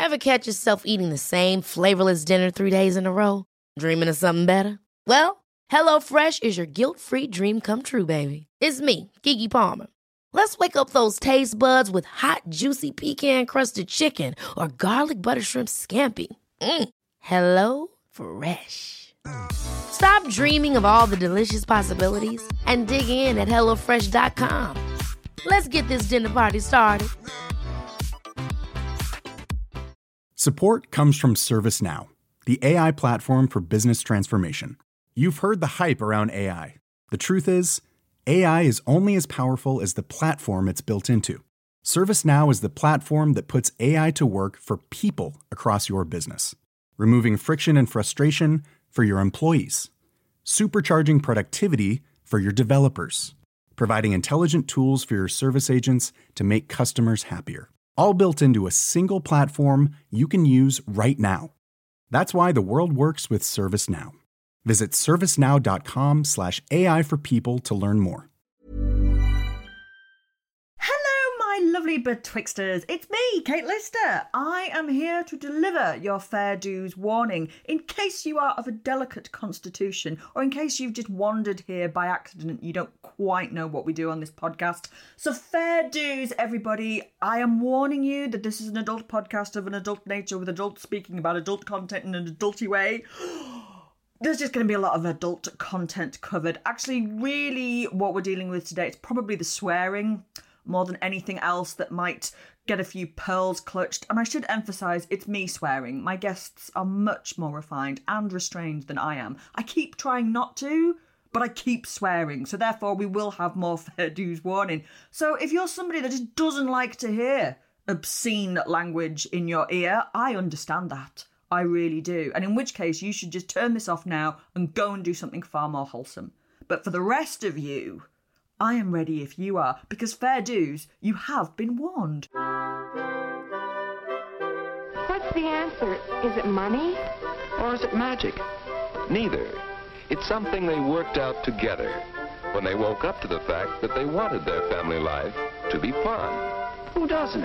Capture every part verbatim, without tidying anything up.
Ever catch yourself eating the same flavorless dinner three days in a row? Dreaming of something better? Well, HelloFresh is your guilt-free dream come true, baby. It's me, Keke Palmer. Let's wake up those taste buds with hot, juicy pecan-crusted chicken or garlic butter shrimp scampi. Mm. Hello Fresh. Stop dreaming of all the delicious possibilities and dig in at hello fresh dot com. Let's get this dinner party started. Support comes from ServiceNow, the A I platform for business transformation. You've heard the hype around A I. The truth is, A I is only as powerful as the platform it's built into. ServiceNow is the platform that puts A I to work for people across your business, removing friction and frustration for your employees, supercharging productivity for your developers, providing intelligent tools for your service agents to make customers happier, all built into a single platform you can use right now. That's why the world works with ServiceNow. Visit servicenow.com slash AI for people to learn more. Hello, my lovely betwixters. It's me, Kate Lister. I am here to deliver your fair dues warning in case you are of a delicate constitution or in case you've just wandered here by accident. You don't quite know what we do on this podcast. So fair dues, everybody. I am warning you that this is an adult podcast of an adult nature with adults speaking about adult content in an adulty way. There's just going to be a lot of adult content covered. Actually, really what we're dealing with today, it's probably the swearing more than anything else that might get a few pearls clutched. And I should emphasise, it's me swearing. My guests are much more refined and restrained than I am. I keep trying not to, but I keep swearing. So therefore, we will have more fair dues warning. So if you're somebody that just doesn't like to hear obscene language in your ear, I understand that. I really do. And in which case, you should just turn this off now and go and do something far more wholesome. But for the rest of you, I am ready if you are, because fair dues, you have been warned. What's the answer? Is it money? Or is it magic? Neither. It's something they worked out together when they woke up to the fact that they wanted their family life to be fun. Who doesn't?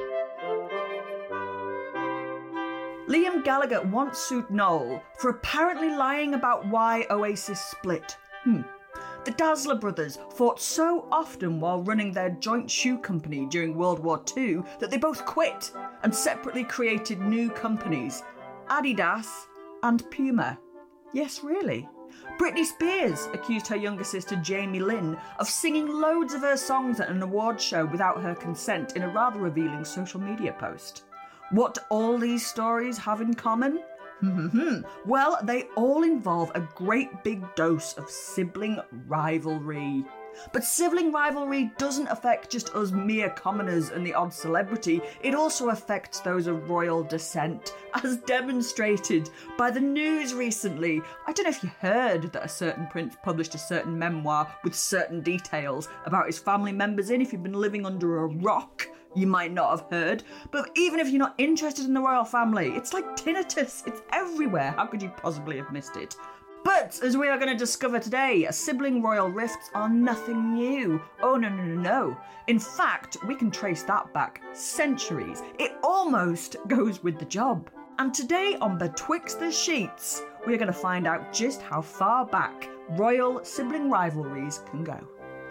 Liam Gallagher once sued Noel for apparently lying about why Oasis split. Hmm. The Dazzler brothers fought so often while running their joint shoe company during World War Two that they both quit and separately created new companies, Adidas and Puma. Yes, really. Britney Spears accused her younger sister Jamie Lynn of singing loads of her songs at an awards show without her consent in a rather revealing social media post. What do all these stories have in common? Well, they all involve a great big dose of sibling rivalry. But sibling rivalry doesn't affect just us mere commoners and the odd celebrity. It also affects those of royal descent, as demonstrated by the news recently. I don't know if you heard that a certain prince published a certain memoir with certain details about his family members in. If you've been living under a rock, you might not have heard. But even if you're not interested in the royal family, it's like tinnitus. It's everywhere. How could you possibly have missed it? But, as we are going to discover today, sibling royal rifts are nothing new. Oh, no, no, no, no. In fact, we can trace that back centuries. It almost goes with the job. And today on Betwixt the Sheets, we're going to find out just how far back royal sibling rivalries can go.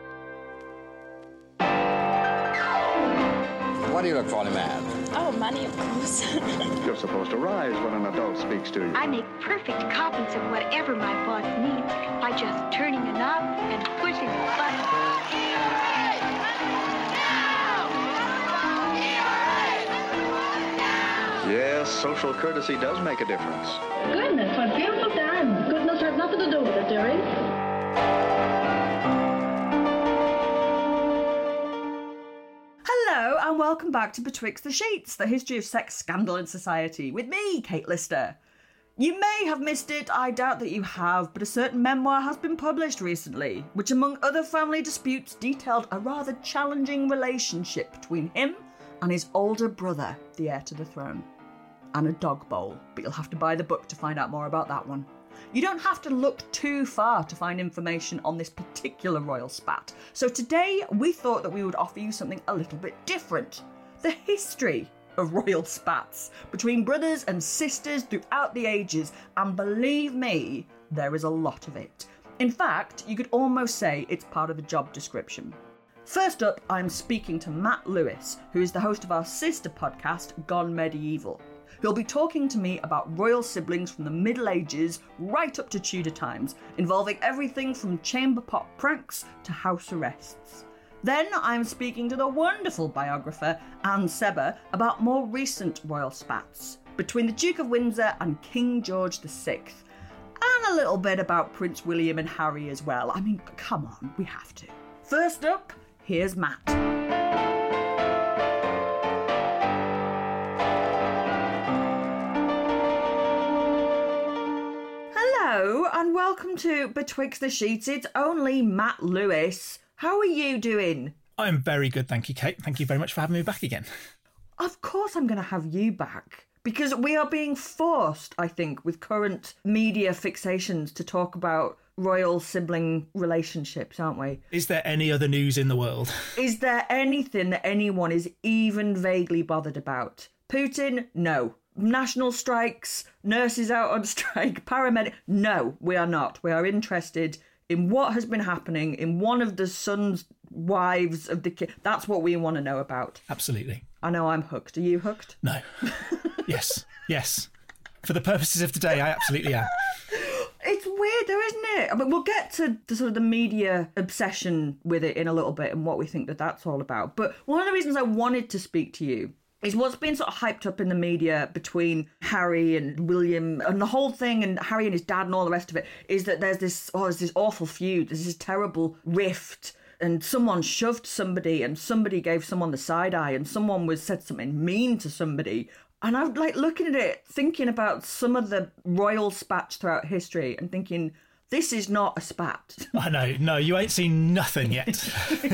What do you look for in a man? Oh, money, of course. You're supposed to rise when an adult speaks to you. I make perfect copies of whatever my boss needs by just turning a knob and pushing a button. Yes, social courtesy does make a difference. Goodness, what beautiful times. Goodness has nothing to do with it, dearie. And welcome back to Betwixt the Sheets, the history of sex scandal in society, with me, Kate Lister. You may have missed it, I doubt that you have, but a certain memoir has been published recently, which among other family disputes detailed a rather challenging relationship between him and his older brother, the heir to the throne, and a dog bowl, but you'll have to buy the book to find out more about that one. You don't have to look too far to find information on this particular royal spat. So today we thought that we would offer you something a little bit different. The history of royal spats between brothers and sisters throughout the ages, and believe me, there is a lot of it. In fact, you could almost say it's part of the job description. First up, I'm speaking to Matt Lewis, who is the host of our sister podcast, Gone Medieval. He'll be talking to me about royal siblings from the Middle Ages right up to Tudor times, involving everything from chamber pot pranks to house arrests. Then I'm speaking to the wonderful biographer Anne Sebber about more recent royal spats between the Duke of Windsor and King George the Sixth, and a little bit about Prince William and Harry as well. I mean, come on, we have to. First up, here's Matt. Hello and welcome to Betwixt the Sheets. It's only Matt Lewis. How are you doing? I'm very good, thank you, Kate. Thank you very much for having me back again. Of course I'm going to have you back. Because we are being forced, I think, with current media fixations to talk about royal sibling relationships, aren't we? Is there any other news in the world? Is there anything that anyone is even vaguely bothered about? Putin? No. National strikes? Nurses out on strike? Paramedics? No, we are not. We are interested in what has been happening in one of the sons' wives of the king. That's what we want to know about. Absolutely. I know I'm hooked. Are you hooked? No. Yes. Yes. For the purposes of today, I absolutely am. It's weird though, isn't it? I mean, we'll get to the sort of the media obsession with it in a little bit and what we think that that's all about. But one of the reasons I wanted to speak to you is what's been sort of hyped up in the media between Harry and William and the whole thing, and Harry and his dad and all the rest of it, is that there's this, oh, there's this awful feud, there's this terrible rift, and someone shoved somebody and somebody gave someone the side eye and someone was said something mean to somebody. And I'm like looking at it, thinking about some of the royal spats throughout history and thinking, this is not a spat. I know, no, you ain't seen nothing yet.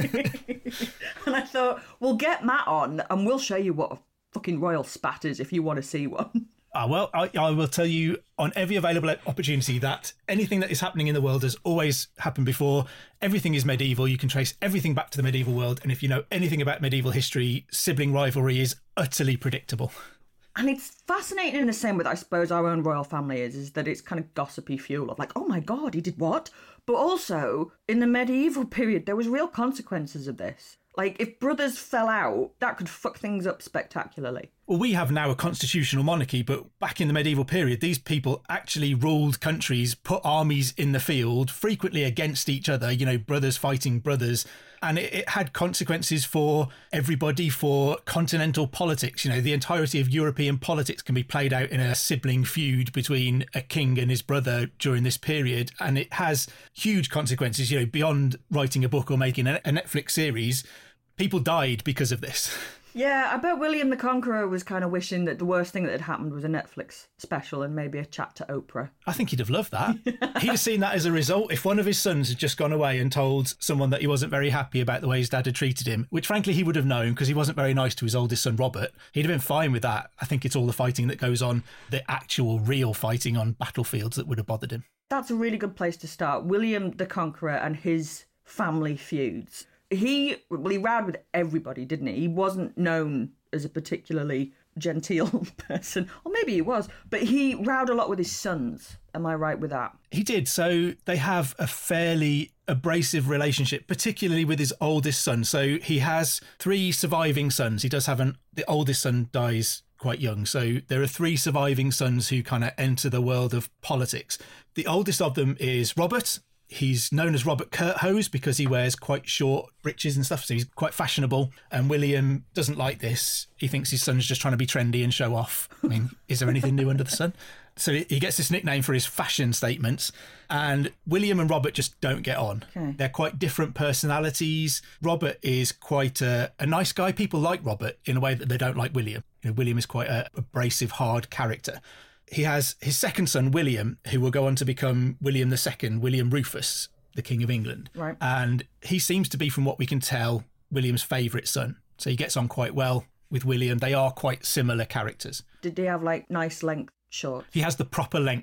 And I thought, we'll get Matt on and we'll show you what a fucking royal spat is if you want to see one. Ah, well, I, I will tell you on every available opportunity that anything that is happening in the world has always happened before. Everything is medieval. You can trace everything back to the medieval world. And if you know anything about medieval history, sibling rivalry is utterly predictable. And it's fascinating in the same way that I suppose our own royal family is, is that it's kind of gossipy fuel of like, oh my God, he did what? But also, in the medieval period, there was real consequences of this. Like, if brothers fell out, that could fuck things up spectacularly. Well, we have now a constitutional monarchy, but back in the medieval period, these people actually ruled countries, put armies in the field, frequently against each other, you know, brothers fighting brothers. And it, it had consequences for everybody, for continental politics. You know, the entirety of European politics can be played out in a sibling feud between a king and his brother during this period. And it has huge consequences, you know, beyond writing a book or making a, a Netflix series. People died because of this. Yeah, I bet William the Conqueror was kind of wishing that the worst thing that had happened was a Netflix special and maybe a chat to Oprah. I think he'd have loved that. He'd have seen that as a result. If one of his sons had just gone away and told someone that he wasn't very happy about the way his dad had treated him, which frankly he would have known because he wasn't very nice to his oldest son, Robert, he'd have been fine with that. I think it's all the fighting that goes on, the actual real fighting on battlefields that would have bothered him. That's a really good place to start. William the Conqueror and his family feuds. He, well, he rowed with everybody, didn't he? He wasn't known as a particularly genteel person, or maybe he was, but he rowed a lot with his sons. Am I right with that? He did. So they have a fairly abrasive relationship, particularly with his oldest son. So he has three surviving sons. He does have an, the oldest son dies quite young. So there are three surviving sons who kind of enter the world of politics. The oldest of them is Robert. He's known as Robert Curthose because he wears quite short breeches and stuff, so he's quite fashionable. And William doesn't like this. He thinks his son's just trying to be trendy and show off. I mean, is there anything new under the sun? So he gets this nickname for his fashion statements. And William and Robert just don't get on. Okay. They're quite different personalities. Robert is quite a, a nice guy. People like Robert in a way that they don't like William. You know, William is quite a abrasive, hard character. He has his second son, William, who will go on to become William the Second, William Rufus, the King of England. Right. And he seems to be, from what we can tell, William's favourite son. So he gets on quite well with William. They are quite similar characters. Did they have, like, nice length shorts? He has the proper length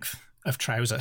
of trouser,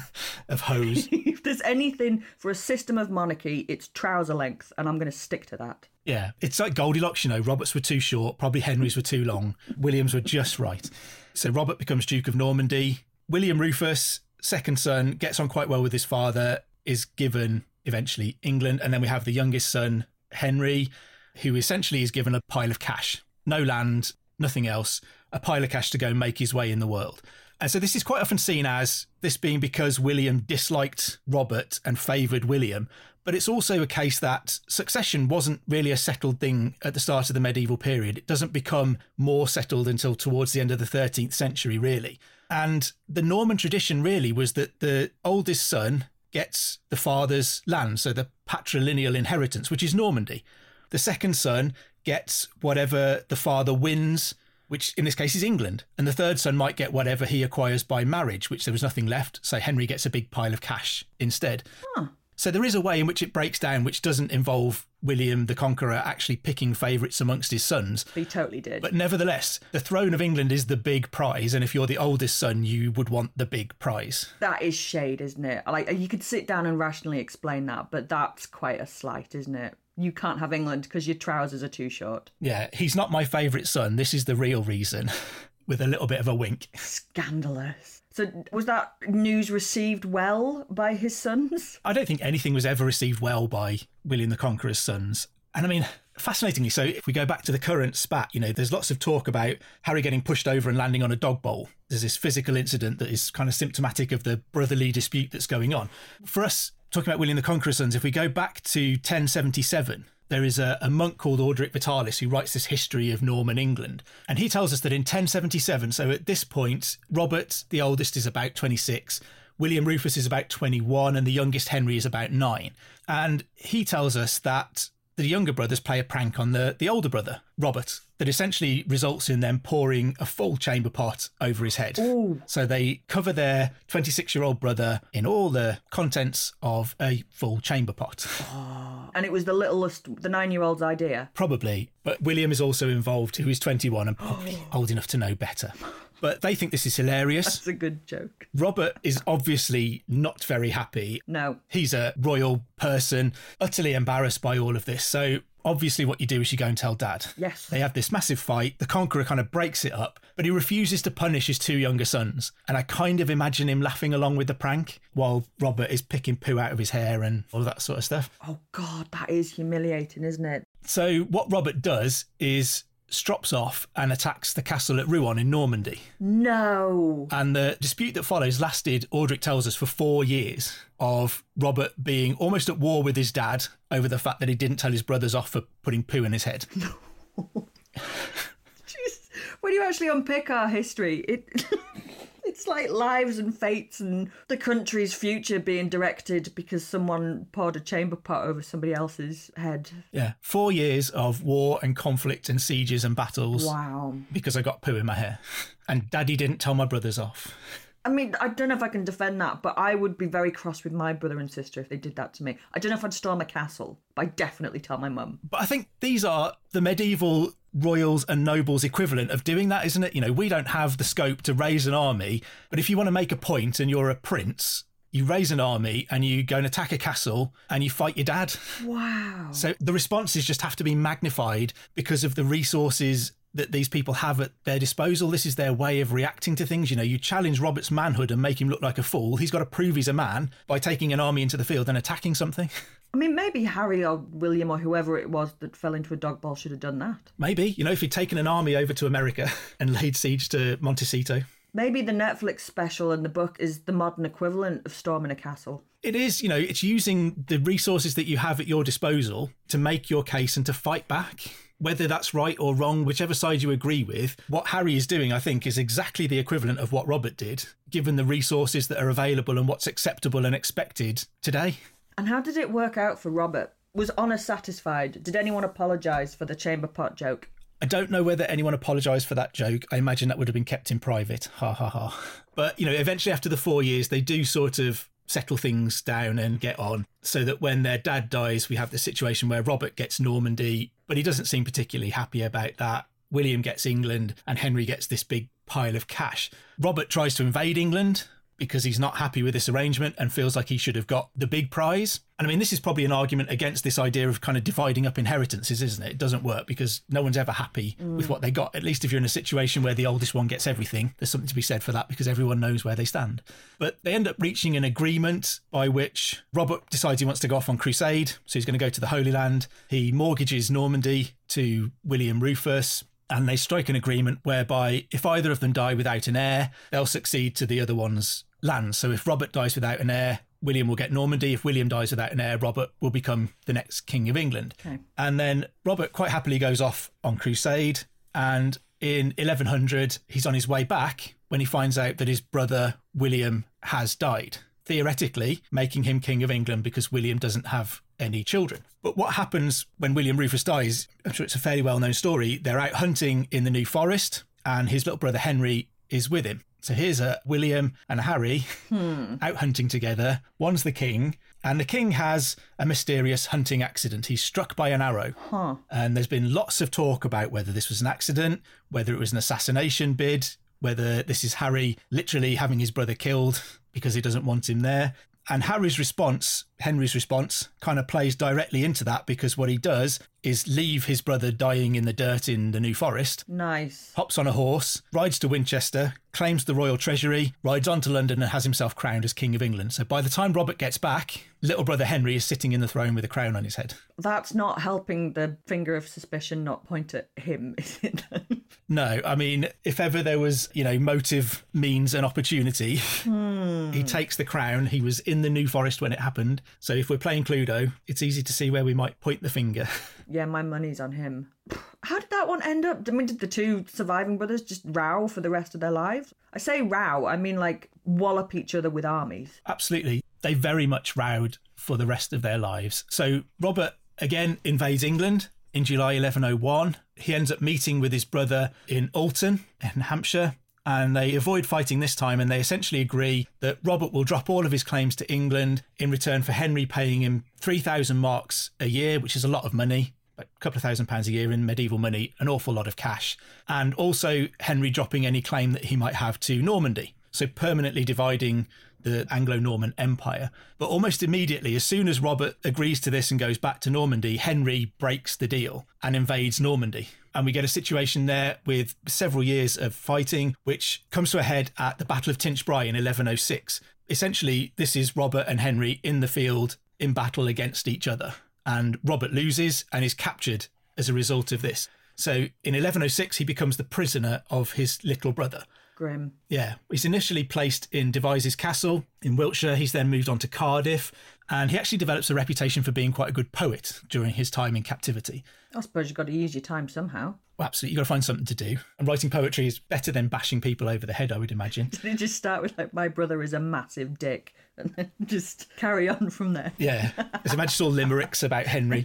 of hose. If there's anything for a system of monarchy, it's trouser length, and I'm going to stick to that. Yeah, it's like Goldilocks, you know, Robert's were too short, probably Henry's were too long, William's were just right. So Robert becomes Duke of Normandy. William Rufus, second son, gets on quite well with his father, is given eventually England, and then we have the youngest son, Henry, who essentially is given a pile of cash. No land, nothing else, a pile of cash to go make his way in the world. And so this is quite often seen as this being because William disliked Robert and favoured William, but it's also a case that succession wasn't really a settled thing at the start of the medieval period. It doesn't become more settled until towards the end of the thirteenth century, really. And the Norman tradition really was that the oldest son gets the father's land, so the patrilineal inheritance, which is Normandy. The second son gets whatever the father wins, which in this case is England. And the third son might get whatever he acquires by marriage, which there was nothing left. So Henry gets a big pile of cash instead. Huh. So there is a way in which it breaks down, which doesn't involve William the Conqueror actually picking favourites amongst his sons. He totally did. But nevertheless, the throne of England is the big prize. And if you're the oldest son, you would want the big prize. That is shade, isn't it? Like, you could sit down and rationally explain that, but that's quite a slight, isn't it? You can't have England because your trousers are too short. Yeah, he's not my favourite son. This is the real reason, with a little bit of a wink. Scandalous. So was that news received well by his sons? I don't think anything was ever received well by William the Conqueror's sons. And I mean, fascinatingly, so if we go back to the current spat, you know, there's lots of talk about Harry getting pushed over and landing on a dog bowl. There's this physical incident that is kind of symptomatic of the brotherly dispute that's going on. For us, talking about William the Conqueror's sons, if we go back to ten seventy-seven, there is a, a monk called Orderic Vitalis who writes this history of Norman England. And he tells us that in ten seventy-seven, so at this point, Robert, the oldest, is about twenty-six, William Rufus is about twenty-one, and the youngest Henry is about nine. And he tells us that the younger brothers play a prank on the, the older brother, Robert, that essentially results in them pouring a full chamber pot over his head. Ooh. So they cover their twenty-six-year-old brother in all the contents of a full chamber pot. Oh. And it was the littlest, the nine-year-old's idea? Probably. But William is also involved, who is twenty-one and probably old enough to know better. But they think this is hilarious. That's a good joke. Robert is obviously not very happy. No. He's a royal person, utterly embarrassed by all of this. So obviously what you do is you go and tell Dad. Yes. They have this massive fight. The Conqueror kind of breaks it up, but he refuses to punish his two younger sons. And I kind of imagine him laughing along with the prank while Robert is picking poo out of his hair and all that sort of stuff. Oh, God, that is humiliating, isn't it? So what Robert does is strops off and attacks the castle at Rouen in Normandy. No. And the dispute that follows lasted, Orderic tells us, for four years of Robert being almost at war with his dad over the fact that he didn't tell his brothers off for putting poo in his head. No. Jeez. When you actually unpick our history, it... It's like lives and fates and the country's future being directed because someone poured a chamber pot over somebody else's head. Yeah. Four years of war and conflict and sieges and battles. Wow. Because I got poo in my hair. And Daddy didn't tell my brothers off. I mean, I don't know if I can defend that, but I would be very cross with my brother and sister if they did that to me. I don't know if I'd storm a castle, but I'd definitely tell my mum. But I think these are the medieval royals and nobles equivalent of doing that, isn't it? You know, we don't have the scope to raise an army, but if you want to make a point and you're a prince, you raise an army and you go and attack a castle and you fight your dad. Wow. So the responses just have to be magnified because of the resources that these people have at their disposal. This is their way of reacting to things. You know, you challenge Robert's manhood and make him look like a fool. He's got to prove he's a man by taking an army into the field and attacking something. I mean, maybe Harry or William or whoever it was that fell into a dog bowl should have done that. Maybe. You know, if he'd taken an army over to America and laid siege to Montecito. Maybe the Netflix special and the book is the modern equivalent of storming a castle. It is, you know, it's using the resources that you have at your disposal to make your case and to fight back. Whether that's right or wrong, whichever side you agree with, what Harry is doing, I think, is exactly the equivalent of what Robert did, given the resources that are available and what's acceptable and expected today. And how did it work out for Robert? Was Honor satisfied? Did anyone apologise for the chamber pot joke? I don't know whether anyone apologised for that joke. I imagine that would have been kept in private. Ha ha ha. But, you know, eventually after the four years, they do sort of settle things down and get on so that when their dad dies, we have the situation where Robert gets Normandy, but he doesn't seem particularly happy about that. William gets England and Henry gets this big pile of cash. Robert tries to invade England because he's not happy with this arrangement and feels like he should have got the big prize. And I mean, this is probably an argument against this idea of kind of dividing up inheritances, isn't it? It doesn't work because no one's ever happy mm. with what they got. At least if you're in a situation where the oldest one gets everything, there's something to be said for that because everyone knows where they stand. But they end up reaching an agreement by which Robert decides he wants to go off on crusade. So he's going to go to the Holy Land. He mortgages Normandy to William Rufus. And they strike an agreement whereby if either of them die without an heir, they'll succeed to the other one's land. So if Robert dies without an heir, William will get Normandy. If William dies without an heir, Robert will become the next King of England. Okay. And then Robert quite happily goes off on crusade. And in eleven hundred, he's on his way back when he finds out that his brother William has died, theoretically making him King of England because William doesn't have any children. But what happens when William Rufus dies, I'm sure it's a fairly well-known story. They're out hunting in the New Forest and his little brother Henry is with him. So here's a William and a Harry hmm. out hunting together. One's the king, and the king has a mysterious hunting accident. He's struck by an arrow. Huh. And there's been lots of talk about whether this was an accident, whether it was an assassination bid, whether this is Harry literally having his brother killed because he doesn't want him there. And Harry's response, Henry's response, kind of plays directly into that because what he does is leave his brother dying in the dirt in the New Forest. Nice. Hops on a horse, rides to Winchester, claims the royal treasury, rides on to London and has himself crowned as King of England. So by the time Robert gets back, little brother Henry is sitting in the throne with a crown on his head. That's not helping the finger of suspicion not point at him, is it? No, I mean, if ever there was, you know, motive, means and opportunity, hmm. he takes the crown. He was in the New Forest when it happened. So if we're playing Cluedo, it's easy to see where we might point the finger. Yeah, my money's on him. How did that one end up? I mean, did the two surviving brothers just row for the rest of their lives? I say row, I mean like wallop each other with armies. Absolutely. They very much rowed for the rest of their lives. So Robert, again, invades England in July eleven oh one. He ends up meeting with his brother in Alton in Hampshire, and they avoid fighting this time, and they essentially agree that Robert will drop all of his claims to England in return for Henry paying him three thousand marks a year, which is a lot of money. A couple of thousand pounds a year in medieval money, an awful lot of cash. And also Henry dropping any claim that he might have to Normandy. So permanently dividing the Anglo-Norman Empire. But almost immediately, as soon as Robert agrees to this and goes back to Normandy, Henry breaks the deal and invades Normandy. And we get a situation there with several years of fighting, which comes to a head at the Battle of Tinchebrai in eleven oh six. Essentially, this is Robert and Henry in the field in battle against each other. And Robert loses and is captured as a result of this. So in eleven oh six, he becomes the prisoner of his little brother. Grim. Yeah. He's initially placed in Devizes Castle in Wiltshire. He's then moved on to Cardiff. And he actually develops a reputation for being quite a good poet during his time in captivity. I suppose you've got to use your time somehow. Well, absolutely. You've got to find something to do. And writing poetry is better than bashing people over the head, I would imagine. Did it just start with, like, my brother is a massive dick, and then just carry on from there? Yeah. There's a magical limericks about Henry.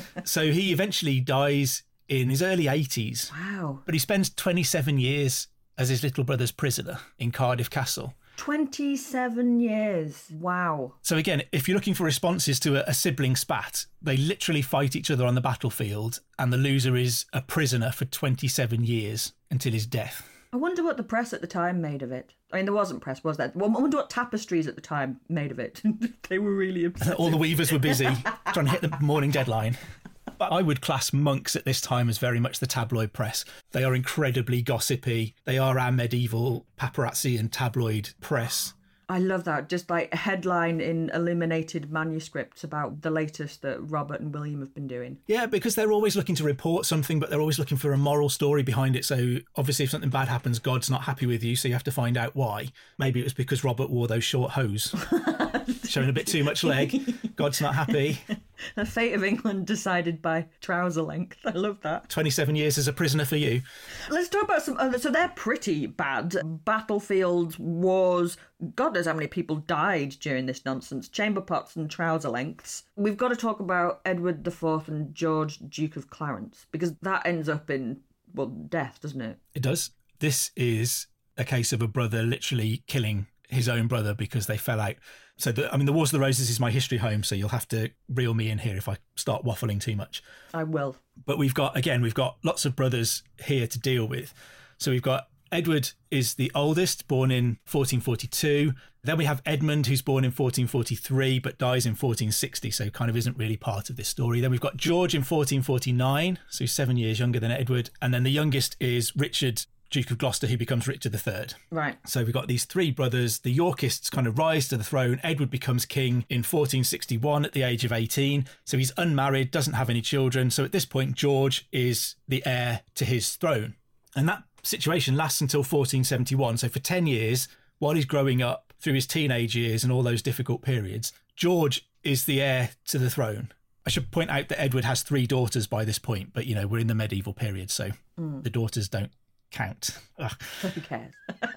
So he eventually dies in his early eighties. Wow. But he spends twenty-seven years as his little brother's prisoner in Cardiff Castle. twenty-seven years. Wow. So again, if you're looking for responses to a, a sibling spat, they literally fight each other on the battlefield, and the loser is a prisoner for twenty-seven years until his death. I wonder what the press at the time made of it. I mean, there wasn't press, was there? I wonder what tapestries at the time made of it. They were really upset. All the weavers were busy trying to hit the morning deadline. But I would class Monks at this time as very much the tabloid press. They are incredibly gossipy. They are our medieval paparazzi and tabloid press. I love that. Just like a headline in illuminated manuscripts about the latest that Robert and William have been doing. Yeah, because they're always looking to report something, but they're always looking for a moral story behind it. So obviously if something bad happens, God's not happy with you, so you have to find out why. Maybe it was because Robert wore those short hose. Showing a bit too much leg. God's not happy. The fate of England decided by trouser length. I love that. twenty-seven years as a prisoner for you. Let's talk about some other... So they're pretty bad. Battlefields, wars... God knows how many people died during this nonsense. Chamber pots and trouser lengths. We've got to talk about Edward the Fourth and George, Duke of Clarence, because that ends up in, well, death, doesn't it? It does. This is a case of a brother literally killing his own brother because they fell out. So, the, I mean, the Wars of the Roses is my history home, so you'll have to reel me in here if I start waffling too much. I will. But we've got, again, we've got lots of brothers here to deal with. So we've got Edward is the oldest, born in fourteen forty-two. Then we have Edmund, who's born in fourteen forty-three, but dies in fourteen sixty, so kind of isn't really part of this story. Then we've got George in fourteen forty-nine, so seven years younger than Edward. And then the youngest is Richard, Duke of Gloucester, who becomes Richard the Third. Right. So we've got these three brothers. The Yorkists kind of rise to the throne. Edward becomes king in fourteen sixty-one at the age of eighteen. So he's unmarried, doesn't have any children. So at this point, George is the heir to his throne. And that situation lasts until fourteen seventy-one. So for ten years, while he's growing up through his teenage years and all those difficult periods, George is the heir to the throne. I should point out that Edward has three daughters by this point, but, you know, we're in the medieval period, so mm. the daughters don't count. Ugh. Who cares?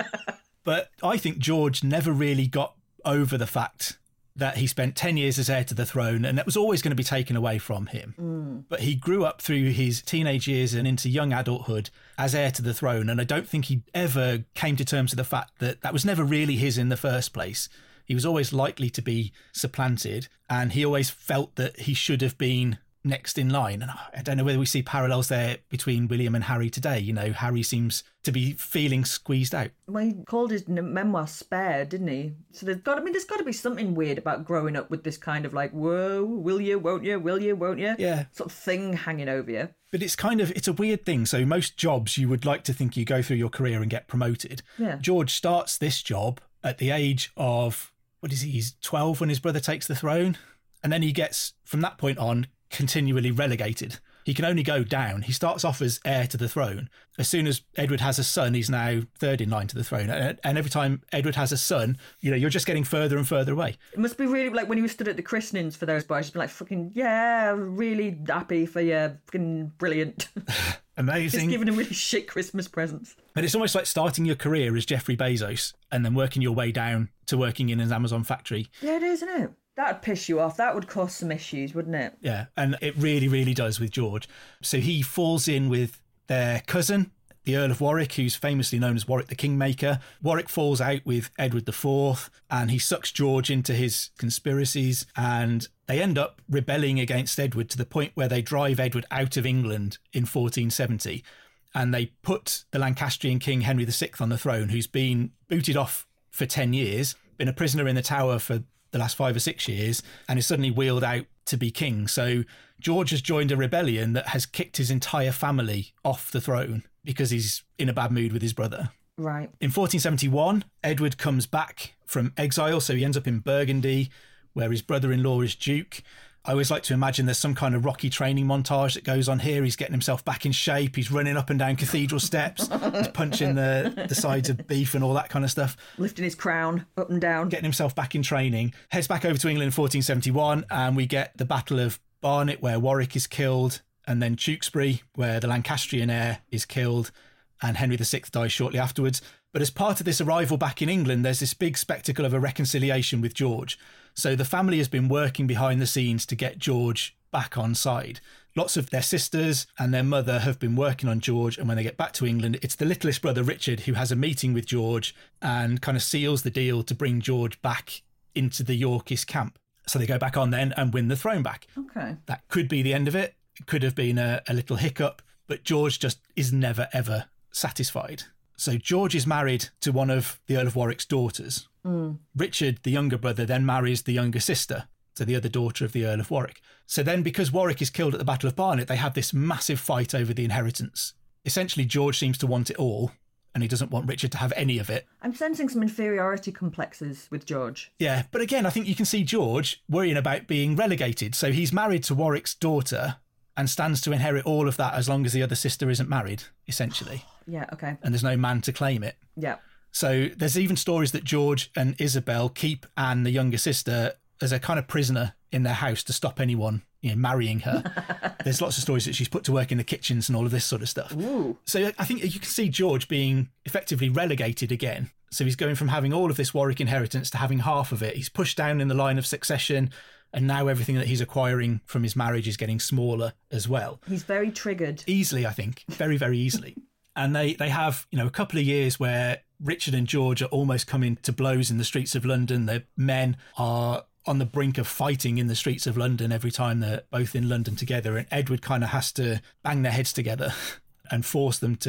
But I think George never really got over the fact that he spent ten years as heir to the throne and that was always going to be taken away from him. Mm. But he grew up through his teenage years and into young adulthood as heir to the throne. And I don't think he ever came to terms with the fact that that was never really his in the first place. He was always likely to be supplanted, and he always felt that he should have been next in line. And I don't know whether we see parallels there between William and Harry today. You know, Harry seems to be feeling squeezed out. Well, he called his memoir Spare, didn't he? So there's got, I mean, there's got to be something weird about growing up with this kind of like, whoa, will you, won't you, will you, won't you? Yeah. Sort of thing hanging over you. But it's kind of, it's a weird thing. So most jobs, you would like to think you go through your career and get promoted. Yeah. George starts this job at the age of, what is he, he's twelve when his brother takes the throne. And then he gets, from that point on, continually relegated. He can only go down. He starts off as heir to the throne. As soon as Edward has a son, he's now third in line to the throne. And every time Edward has a son, you know, you're just getting further and further away. It must be really like when you stood at the christenings for those boys, you'd be like, fucking, yeah, really happy for you, fucking brilliant. Amazing. Just giving them really shit Christmas presents. And it's almost like starting your career as Jeffrey Bezos and then working your way down to working in an Amazon factory. Yeah, it is, isn't it? That'd piss you off. That would cause some issues, wouldn't it? Yeah, and it really, really does with George. So he falls in with their cousin, the Earl of Warwick, who's famously known as Warwick the Kingmaker. Warwick falls out with Edward the Fourth, and he sucks George into his conspiracies, and they end up rebelling against Edward to the point where they drive Edward out of England in fourteen seventy, and they put the Lancastrian King Henry the Sixth on the throne, who's been booted off for ten years, been a prisoner in the Tower for the last five or six years, and is suddenly wheeled out to be king. So George has joined a rebellion that has kicked his entire family off the throne because he's in a bad mood with his brother. Right. In fourteen seventy-one, Edward comes back from exile, so he ends up in Burgundy, where his brother-in-law is Duke. I always like to imagine there's some kind of Rocky training montage that goes on here. He's getting himself back in shape. He's running up and down cathedral steps. He's punching the, the sides of beef and all that kind of stuff. Lifting his crown up and down. Getting himself back in training. Heads back over to England in fourteen seventy-one, and we get the Battle of Barnet, where Warwick is killed, and then Tewkesbury, where the Lancastrian heir is killed, and Henry the Sixth dies shortly afterwards. But as part of this arrival back in England, there's this big spectacle of a reconciliation with George. So the family has been working behind the scenes to get George back on side. Lots of their sisters and their mother have been working on George, and when they get back to England, it's the littlest brother Richard who has a meeting with George and kind of seals the deal to bring George back into the Yorkist camp. So they go back on then and win the throne back. Okay. That could be the end of it. It could have been a, a little hiccup, but George just is never, ever satisfied. So George is married to one of the Earl of Warwick's daughters. Mm. Richard, the younger brother, then marries the younger sister, so the other daughter of the Earl of Warwick. So then, because Warwick is killed at the Battle of Barnet, they have this massive fight over the inheritance. Essentially, George seems to want it all, and he doesn't want Richard to have any of it. I'm sensing some inferiority complexes with George. Yeah, but again, I think you can see George worrying about being relegated. So he's married to Warwick's daughter and stands to inherit all of that as long as the other sister isn't married, essentially. Yeah, okay. And there's no man to claim it. Yeah. So there's even stories that George and Isabel keep Anne, the younger sister, as a kind of prisoner in their house to stop anyone, you know, marrying her. There's lots of stories that she's put to work in the kitchens and all of this sort of stuff. Ooh. So I think you can see George being effectively relegated again. So he's going from having all of this Warwick inheritance to having half of it. He's pushed down in the line of succession, and now everything that he's acquiring from his marriage is getting smaller as well. He's very triggered. Easily, I think. Very, very easily. And they, they have, you know, a couple of years where Richard and George are almost coming to blows in the streets of London. Their men are on the brink of fighting in the streets of London every time they're both in London together. And Edward kind of has to bang their heads together and force them to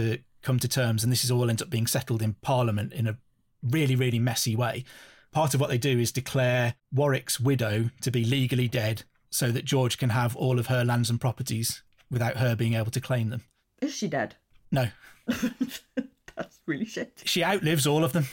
come to terms, and this is all ends up being settled in Parliament in a really, really messy way. Part of what they do is declare Warwick's widow to be legally dead so that George can have all of her lands and properties without her being able to claim them. Is she dead? No. That's really shit. She outlives all of them.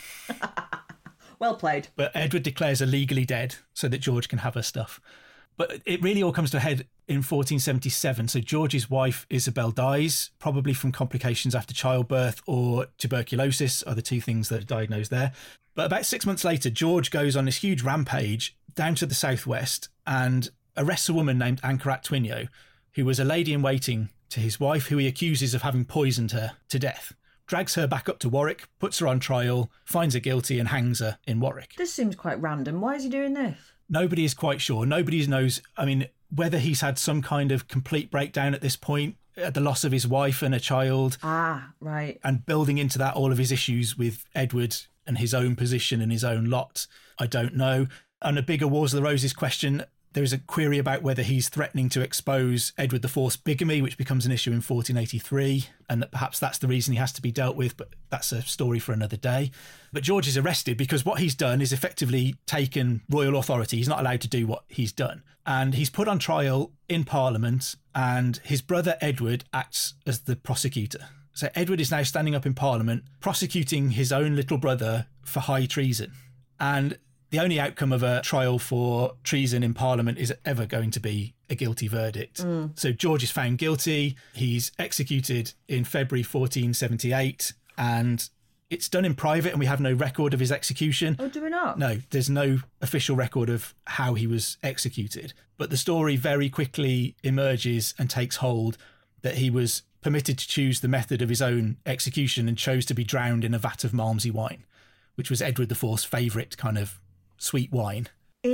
Well played. But Edward declares her legally dead so that George can have her stuff. But it really all comes to a head in fourteen seventy-seven. So George's wife, Isabel, dies, probably from complications after childbirth or tuberculosis are the two things that are diagnosed there. But about six months later, George goes on this huge rampage down to the southwest and arrests a woman named Ankarat Twinio, who was a lady in waiting to his wife, who he accuses of having poisoned her to death. Drags her back up to Warwick, puts her on trial, finds her guilty and hangs her in Warwick. This seems quite random. Why is he doing this? Nobody is quite sure. Nobody knows, I mean, whether he's had some kind of complete breakdown at this point, at the loss of his wife and a child. Ah, right. And building into that all of his issues with Edward and his own position and his own lot. I don't know. On a bigger Wars of the Roses question, there is a query about whether he's threatening to expose Edward the Fourth's bigamy, which becomes an issue in fourteen eighty-three, and that perhaps that's the reason he has to be dealt with, but that's a story for another day. But George is arrested because what he's done is effectively taken royal authority. He's not allowed to do what he's done. And he's put on trial in Parliament, and his brother Edward acts as the prosecutor. So Edward is now standing up in Parliament, prosecuting his own little brother for high treason. And the only outcome of a trial for treason in Parliament is ever going to be a guilty verdict. Mm. So George is found guilty. He's executed in February fourteen seventy-eight, and it's done in private, and we have no record of his execution. Oh, do we not? No, there's no official record of how he was executed. But the story very quickly emerges and takes hold that he was permitted to choose the method of his own execution and chose to be drowned in a vat of Malmsey wine, which was Edward the Fourth's favourite kind of sweet wine.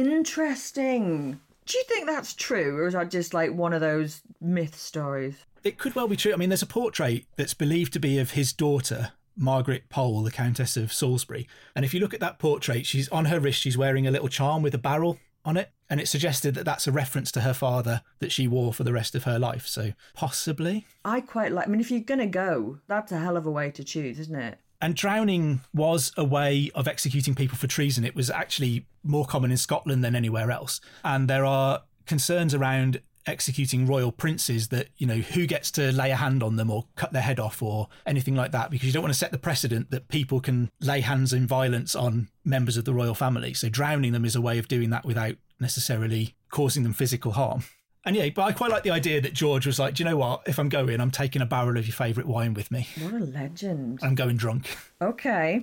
Interesting. Do you think that's true, or is that just like one of those myth stories? It could well be true. I mean, there's a portrait that's believed to be of his daughter, Margaret Pole, the Countess of Salisbury. And if you look at that portrait, she's on her wrist, she's wearing a little charm with a barrel on it. And it suggested that that's a reference to her father that she wore for the rest of her life. So possibly. I quite like, I mean, if you're going to go, that's a hell of a way to choose, isn't it? And drowning was a way of executing people for treason. It was actually more common in Scotland than anywhere else. And there are concerns around executing royal princes that, you know, who gets to lay a hand on them or cut their head off or anything like that, because you don't want to set the precedent that people can lay hands in violence on members of the royal family. So drowning them is a way of doing that without necessarily causing them physical harm. And yeah, but I quite like the idea that George was like, do you know what? If I'm going, I'm taking a barrel of your favourite wine with me. What a legend. I'm going drunk. Okay.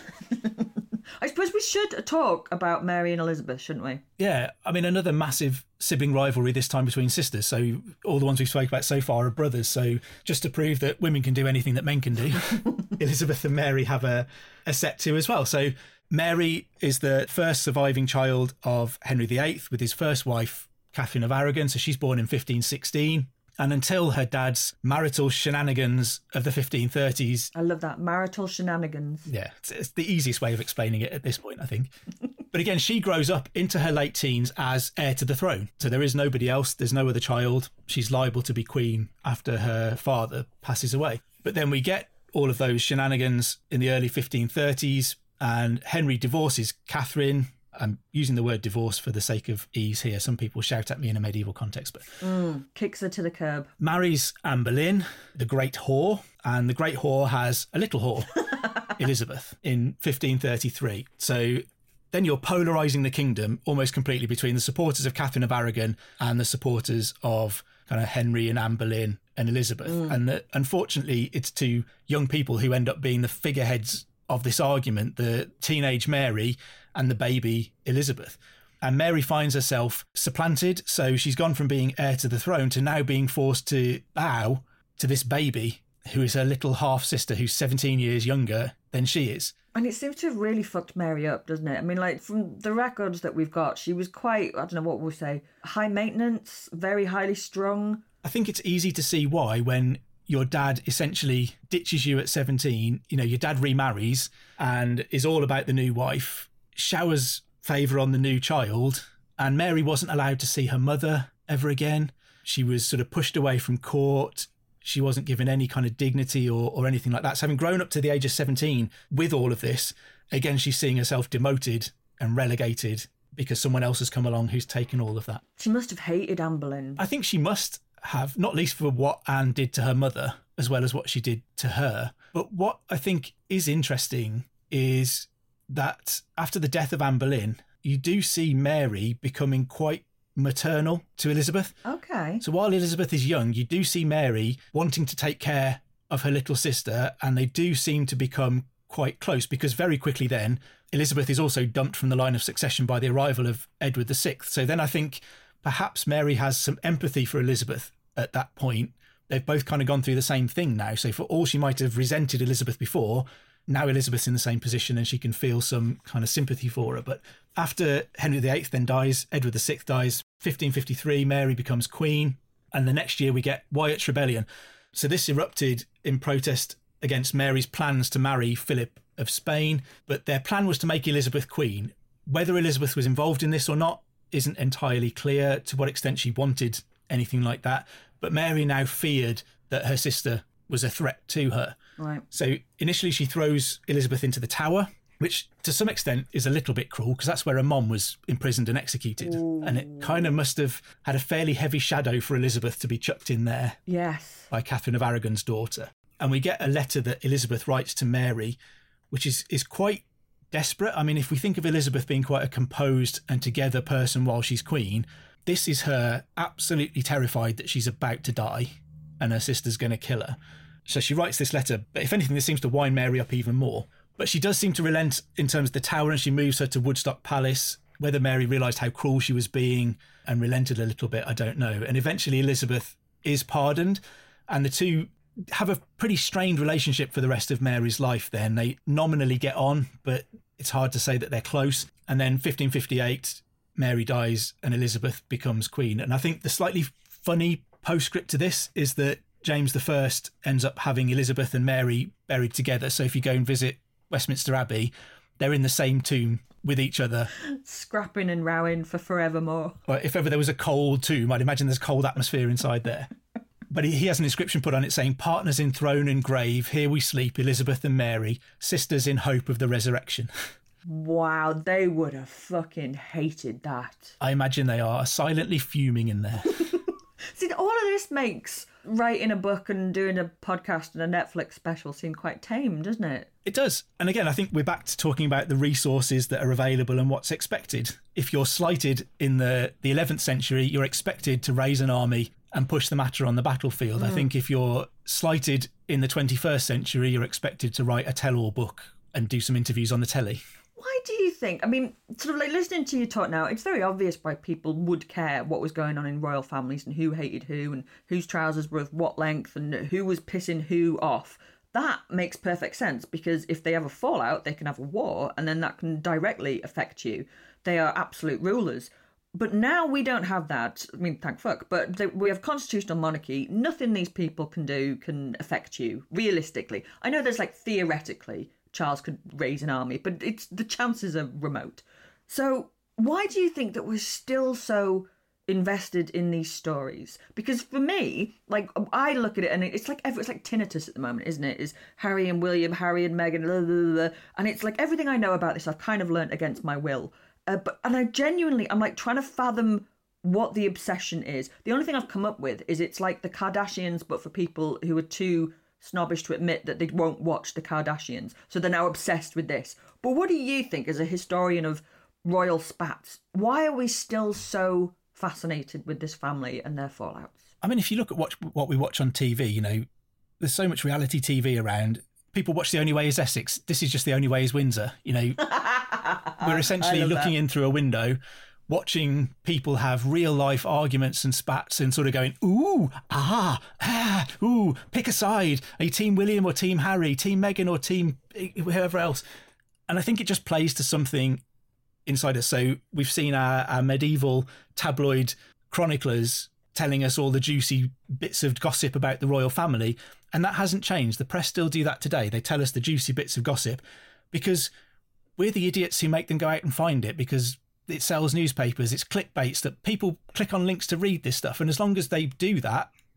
I suppose we should talk about Mary and Elizabeth, shouldn't we? Yeah. I mean, another massive sibling rivalry this time between sisters. So all the ones we've spoken about so far are brothers. So just to prove that women can do anything that men can do, Elizabeth and Mary have a, a set to as well. So Mary is the first surviving child of Henry the Eighth with his first wife, Catherine of Aragon. So she's born in fifteen sixteen. And until her dad's marital shenanigans of the fifteen thirties... I love that, marital shenanigans. Yeah, it's, it's the easiest way of explaining it at this point, I think. But again, she grows up into her late teens as heir to the throne. So there is nobody else, there's no other child. She's liable to be queen after her father passes away. But then we get all of those shenanigans in the early fifteen thirties, and Henry divorces Catherine. I'm using the word divorce for the sake of ease here. Some people shout at me in a medieval context, but mm, kicks her to the curb. Marries Anne Boleyn, the great whore, and the great whore has a little whore, Elizabeth, in fifteen thirty-three. So then you're polarising the kingdom almost completely between the supporters of Catherine of Aragon and the supporters of kind of Henry and Anne Boleyn and Elizabeth. Mm. And the, unfortunately, it's two young people who end up being the figureheads of this argument, the teenage Mary and the baby Elizabeth. And Mary finds herself supplanted, so she's gone from being heir to the throne to now being forced to bow to this baby who is her little half-sister who's seventeen years younger than she is. And it seems to have really fucked Mary up, doesn't it? I mean, like, from the records that we've got, she was quite, I don't know what we'll say, high maintenance, very highly strung. I think it's easy to see why when your dad essentially ditches you at seventeen, you know, your dad remarries and is all about the new wife, showers favour on the new child, and Mary wasn't allowed to see her mother ever again. She was sort of pushed away from court. She wasn't given any kind of dignity or, or anything like that. So having grown up to the age of seventeen with all of this, again, she's seeing herself demoted and relegated because someone else has come along who's taken all of that. She must have hated Anne Boleyn. I think she must have, not least for what Anne did to her mother, as well as what she did to her. But what I think is interesting is that after the death of Anne Boleyn, you do see Mary becoming quite maternal to Elizabeth. Okay. So while Elizabeth is young, you do see Mary wanting to take care of her little sister, and they do seem to become quite close, because very quickly then, Elizabeth is also dumped from the line of succession by the arrival of Edward the Sixth. So then I think perhaps Mary has some empathy for Elizabeth at that point. They've both kind of gone through the same thing now. So for all she might have resented Elizabeth before, now Elizabeth's in the same position and she can feel some kind of sympathy for her. But after Henry the Eighth then dies, Edward the Sixth dies, fifteen fifty-three, Mary becomes queen. And the next year we get Wyatt's Rebellion. So this erupted in protest against Mary's plans to marry Philip of Spain. But their plan was to make Elizabeth queen. Whether Elizabeth was involved in this or not isn't entirely clear, to what extent she wanted anything like that. But Mary now feared that her sister was a threat to her. Right. So initially she throws Elizabeth into the Tower, which to some extent is a little bit cruel, because that's where her mom was imprisoned and executed. Ooh. And it kind of must have had a fairly heavy shadow for Elizabeth to be chucked in there. Yes. By Catherine of Aragon's daughter. And we get a letter that Elizabeth writes to Mary, which is, is quite desperate. I mean, if we think of Elizabeth being quite a composed and together person while she's queen, this is her absolutely terrified that she's about to die and her sister's going to kill her. So she writes this letter, but if anything, this seems to wind Mary up even more. But she does seem to relent in terms of the Tower, and she moves her to Woodstock Palace. Whether Mary realised how cruel she was being and relented a little bit, I don't know. And eventually Elizabeth is pardoned, and the two have a pretty strained relationship for the rest of Mary's life then. They nominally get on, but it's hard to say that they're close. And then fifteen fifty-eight, Mary dies and Elizabeth becomes queen. And I think the slightly funny postscript to this is that James the First ends up having Elizabeth and Mary buried together. So if you go and visit Westminster Abbey, they're in the same tomb with each other. Scrapping and rowing for forevermore. Or if ever there was a cold tomb, I'd imagine there's cold atmosphere inside there. But he, he has an inscription put on it saying, "Partners in throne and grave, here we sleep, Elizabeth and Mary, sisters in hope of the resurrection." Wow, they would have fucking hated that. I imagine they are silently fuming in there. See, all of this makes writing a book and doing a podcast and a Netflix special seem quite tame, doesn't it? It does. And again, I think we're back to talking about the resources that are available and what's expected. If you're slighted in the, the eleventh century, you're expected to raise an army and push the matter on the battlefield. Mm. I think if you're slighted in the twenty-first century, you're expected to write a tell-all book and do some interviews on the telly. Why do you think, I mean, sort of like listening to you talk now, it's very obvious why people would care what was going on in royal families and who hated who and whose trousers were of what length and who was pissing who off. That makes perfect sense, because if they have a fallout, they can have a war, and then that can directly affect you. They are absolute rulers. But now we don't have that. I mean, thank fuck. But they, we have constitutional monarchy. Nothing these people can do can affect you, realistically. I know there's like theoretically Charles could raise an army, but it's the chances are remote. So why do you think that we're still so invested in these stories? Because for me, like, I look at it and it's like it's like tinnitus at the moment, isn't it? Is Harry and William, Harry and Meghan, blah, blah, blah, and it's like everything I know about this I've kind of learnt against my will. Uh, but and I genuinely, I'm like trying to fathom what the obsession is. The only thing I've come up with is it's like the Kardashians, but for people who are too snobbish to admit that they won't watch the Kardashians. So they're now obsessed with this. But what do you think, as a historian of royal spats, why are we still so fascinated with this family and their fallouts? I mean, if you look at what, what we watch on T V, you know, there's so much reality T V around. People watch The Only Way is Essex. This is just The Only Way is Windsor. You know, we're essentially looking that. in through a window, watching people have real life arguments and spats and sort of going, ooh, ah, ah, ooh, pick a side. Are you Team William or Team Harry, Team Meghan or Team whoever else? And I think it just plays to something inside us. So we've seen our, our medieval tabloid chroniclers telling us all the juicy bits of gossip about the royal family, and that hasn't changed. The press still do that today. They tell us the juicy bits of gossip because we're the idiots who make them go out and find it, because it sells newspapers, it's clickbaits that people click on links to read this stuff. And as long as they do that,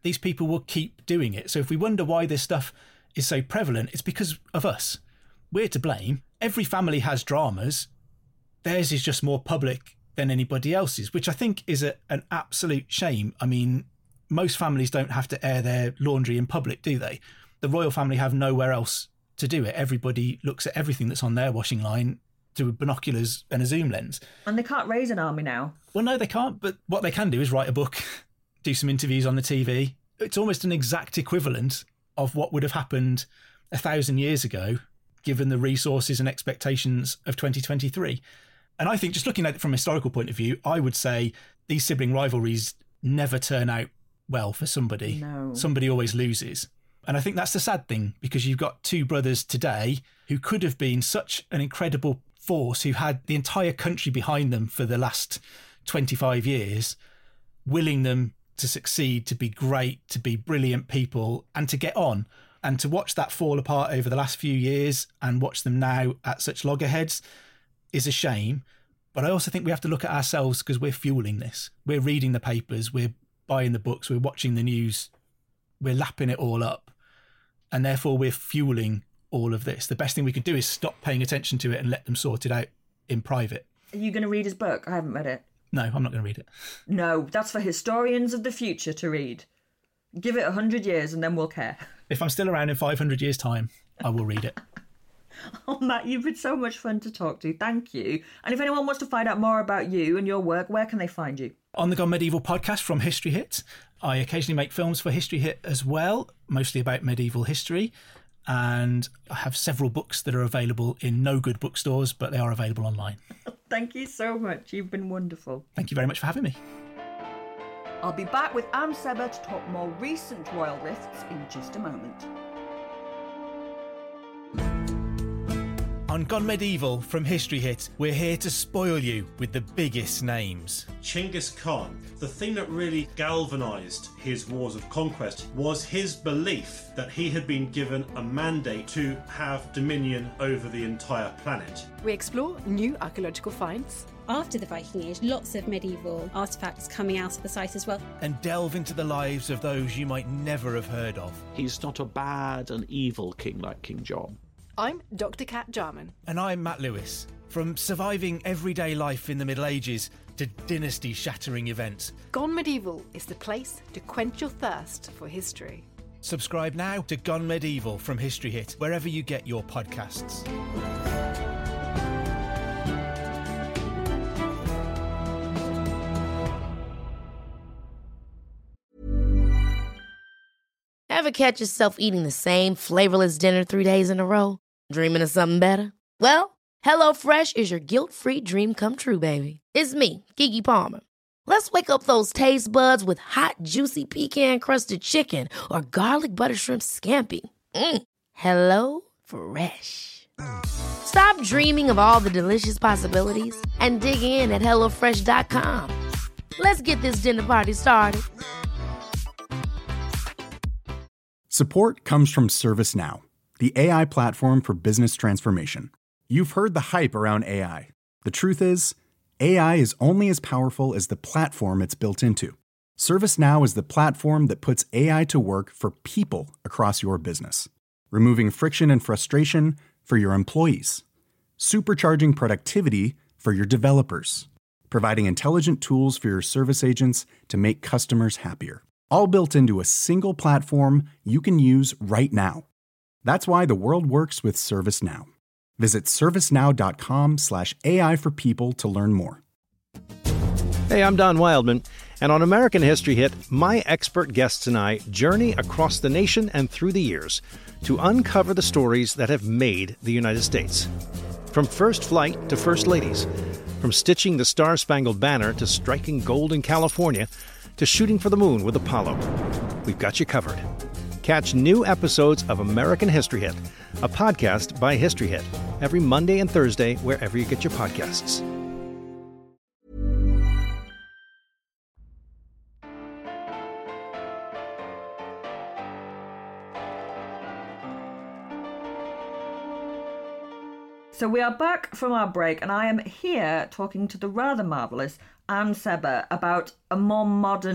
these people will keep doing it. So if we wonder why this stuff is so prevalent, it's because of us. We're to blame. Every family has dramas. Theirs is just more public than anybody else's, which I think is a, an absolute shame. I mean, most families don't have to air their laundry in public, do they? The royal family have nowhere else to do it. Everybody looks at everything that's on their washing line through binoculars and a zoom lens. And they can't raise an army now. Well, no, they can't. But what they can do is write a book, do some interviews on the T V. It's almost an exact equivalent of what would have happened a thousand years ago, given the resources and expectations of twenty twenty-three. And I think, just looking at it from a historical point of view, I would say these sibling rivalries never turn out well for somebody. No. Somebody always loses. And I think that's the sad thing, because you've got two brothers today who could have been such an incredible force, who had the entire country behind them for the last twenty-five years, willing them to succeed, to be great, to be brilliant people, and to get on. And to watch that fall apart over the last few years and watch them now at such loggerheads is a shame. But I also think we have to look at ourselves, because we're fueling this. We're reading the papers, we're buying the books, we're watching the news, we're lapping it all up. And therefore we're fueling all of this. The best thing we can do is stop paying attention to it and let them sort it out in private. Are you going to read his book? I haven't read it. No, I'm not going to read it. No, that's for historians of the future to read. Give it a hundred years and then we'll care. If I'm still around in five hundred years' time, I will read it. Oh, Matt, you've been so much fun to talk to. Thank you. And if anyone wants to find out more about you and your work, where can they find you? On the Gone Medieval podcast from History Hit. I occasionally make films for History Hit as well, mostly about medieval history. And I have several books that are available in no good bookstores, but they are available online. Thank you so much. You've been wonderful. Thank you very much for having me. I'll be back with Anne Sebba to talk more recent royal rifts in just a moment. On Gone Medieval from History Hit, we're here to spoil you with the biggest names. Genghis Khan. The thing that really galvanised his wars of conquest was his belief that he had been given a mandate to have dominion over the entire planet. We explore new archaeological finds. After the Viking Age, lots of medieval artefacts coming out of the site as well. And delve into the lives of those you might never have heard of. He's not a bad and evil king like King John. I'm Doctor Kat Jarman. And I'm Matt Lewis. From surviving everyday life in the Middle Ages to dynasty-shattering events, Gone Medieval is the place to quench your thirst for history. Subscribe now to Gone Medieval from History Hit, wherever you get your podcasts. Ever catch yourself eating the same flavorless dinner three days in a row? Dreaming of something better? Well, HelloFresh is your guilt-free dream come true, baby. It's me, Keke Palmer. Let's wake up those taste buds with hot, juicy pecan-crusted chicken or garlic butter shrimp scampi. Mm. Hello Fresh. Stop dreaming of all the delicious possibilities and dig in at hello fresh dot com. Let's get this dinner party started. Support comes from ServiceNow, the A I platform for business transformation. You've heard the hype around A I. The truth is, A I is only as powerful as the platform it's built into. ServiceNow is the platform that puts A I to work for people across your business, removing friction and frustration for your employees, supercharging productivity for your developers, providing intelligent tools for your service agents to make customers happier. All built into a single platform you can use right now. That's why the world works with ServiceNow. Visit servicenow.com slash AI for people to learn more. Hey, I'm Don Wildman, and on American History Hit, my expert guests and I journey across the nation and through the years to uncover the stories that have made the United States. From first flight to first ladies, from stitching the Star-Spangled Banner to striking gold in California, to shooting for the moon with Apollo. We've got you covered. Catch new episodes of American History Hit, a podcast by History Hit, every Monday and Thursday wherever you get your podcasts. So we are back from our break, and I am here talking to the rather marvellous Anne Sebba about a more modern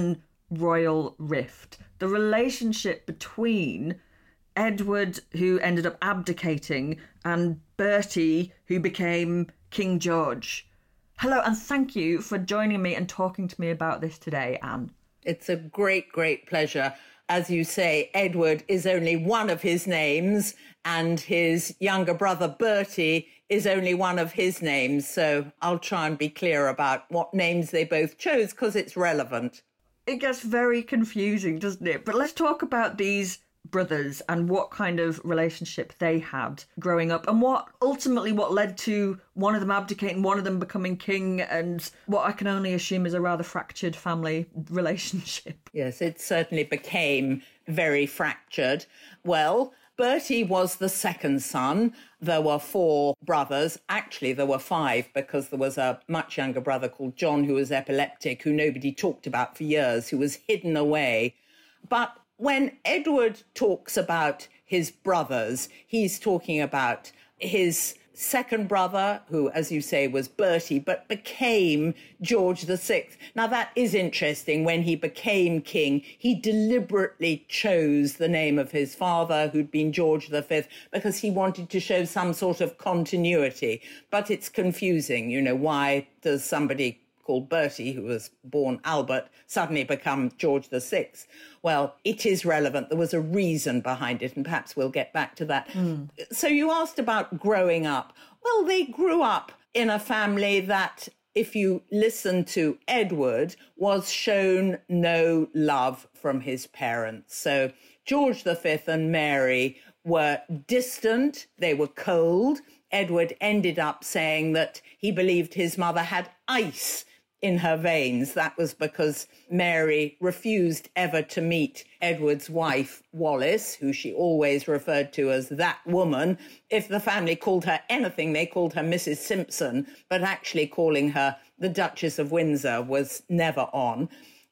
royal rift, the relationship between Edward, who ended up abdicating, and Bertie, who became King George. Hello, and thank you for joining me and talking to me about this today, Anne. It's a great, great pleasure. As you say, Edward is only one of his names, and his younger brother Bertie is only one of his names. So I'll try and be clear about what names they both chose, because it's relevant. It gets very confusing, doesn't it? But let's talk about these brothers and what kind of relationship they had growing up, and what ultimately what led to one of them abdicating, one of them becoming king, and what I can only assume is a rather fractured family relationship. Yes, it certainly became very fractured. Well, Bertie was the second son. There were four brothers. Actually, there were five, because there was a much younger brother called John who was epileptic, who nobody talked about for years, who was hidden away. But when Edward talks about his brothers, he's talking about his second brother, who, as you say, was Bertie, but became George the Sixth. Now, that is interesting. When he became king, he deliberately chose the name of his father, who'd been George the Fifth, because he wanted to show some sort of continuity. But it's confusing, you know, why does somebody called Bertie, who was born Albert, suddenly become George the Sixth? Well, it is relevant. There was a reason behind it, and perhaps we'll get back to that. Mm. So you asked about growing up. Well, they grew up in a family that, if you listen to Edward, was shown no love from his parents. So George the Fifth and Mary were distant. They were cold. Edward ended up saying that he believed his mother had ice in her veins. That was because Mary refused ever to meet Edward's wife, Wallis, who she always referred to as that woman. If the family called her anything, they called her Missus Simpson, but actually calling her the Duchess of Windsor was never on.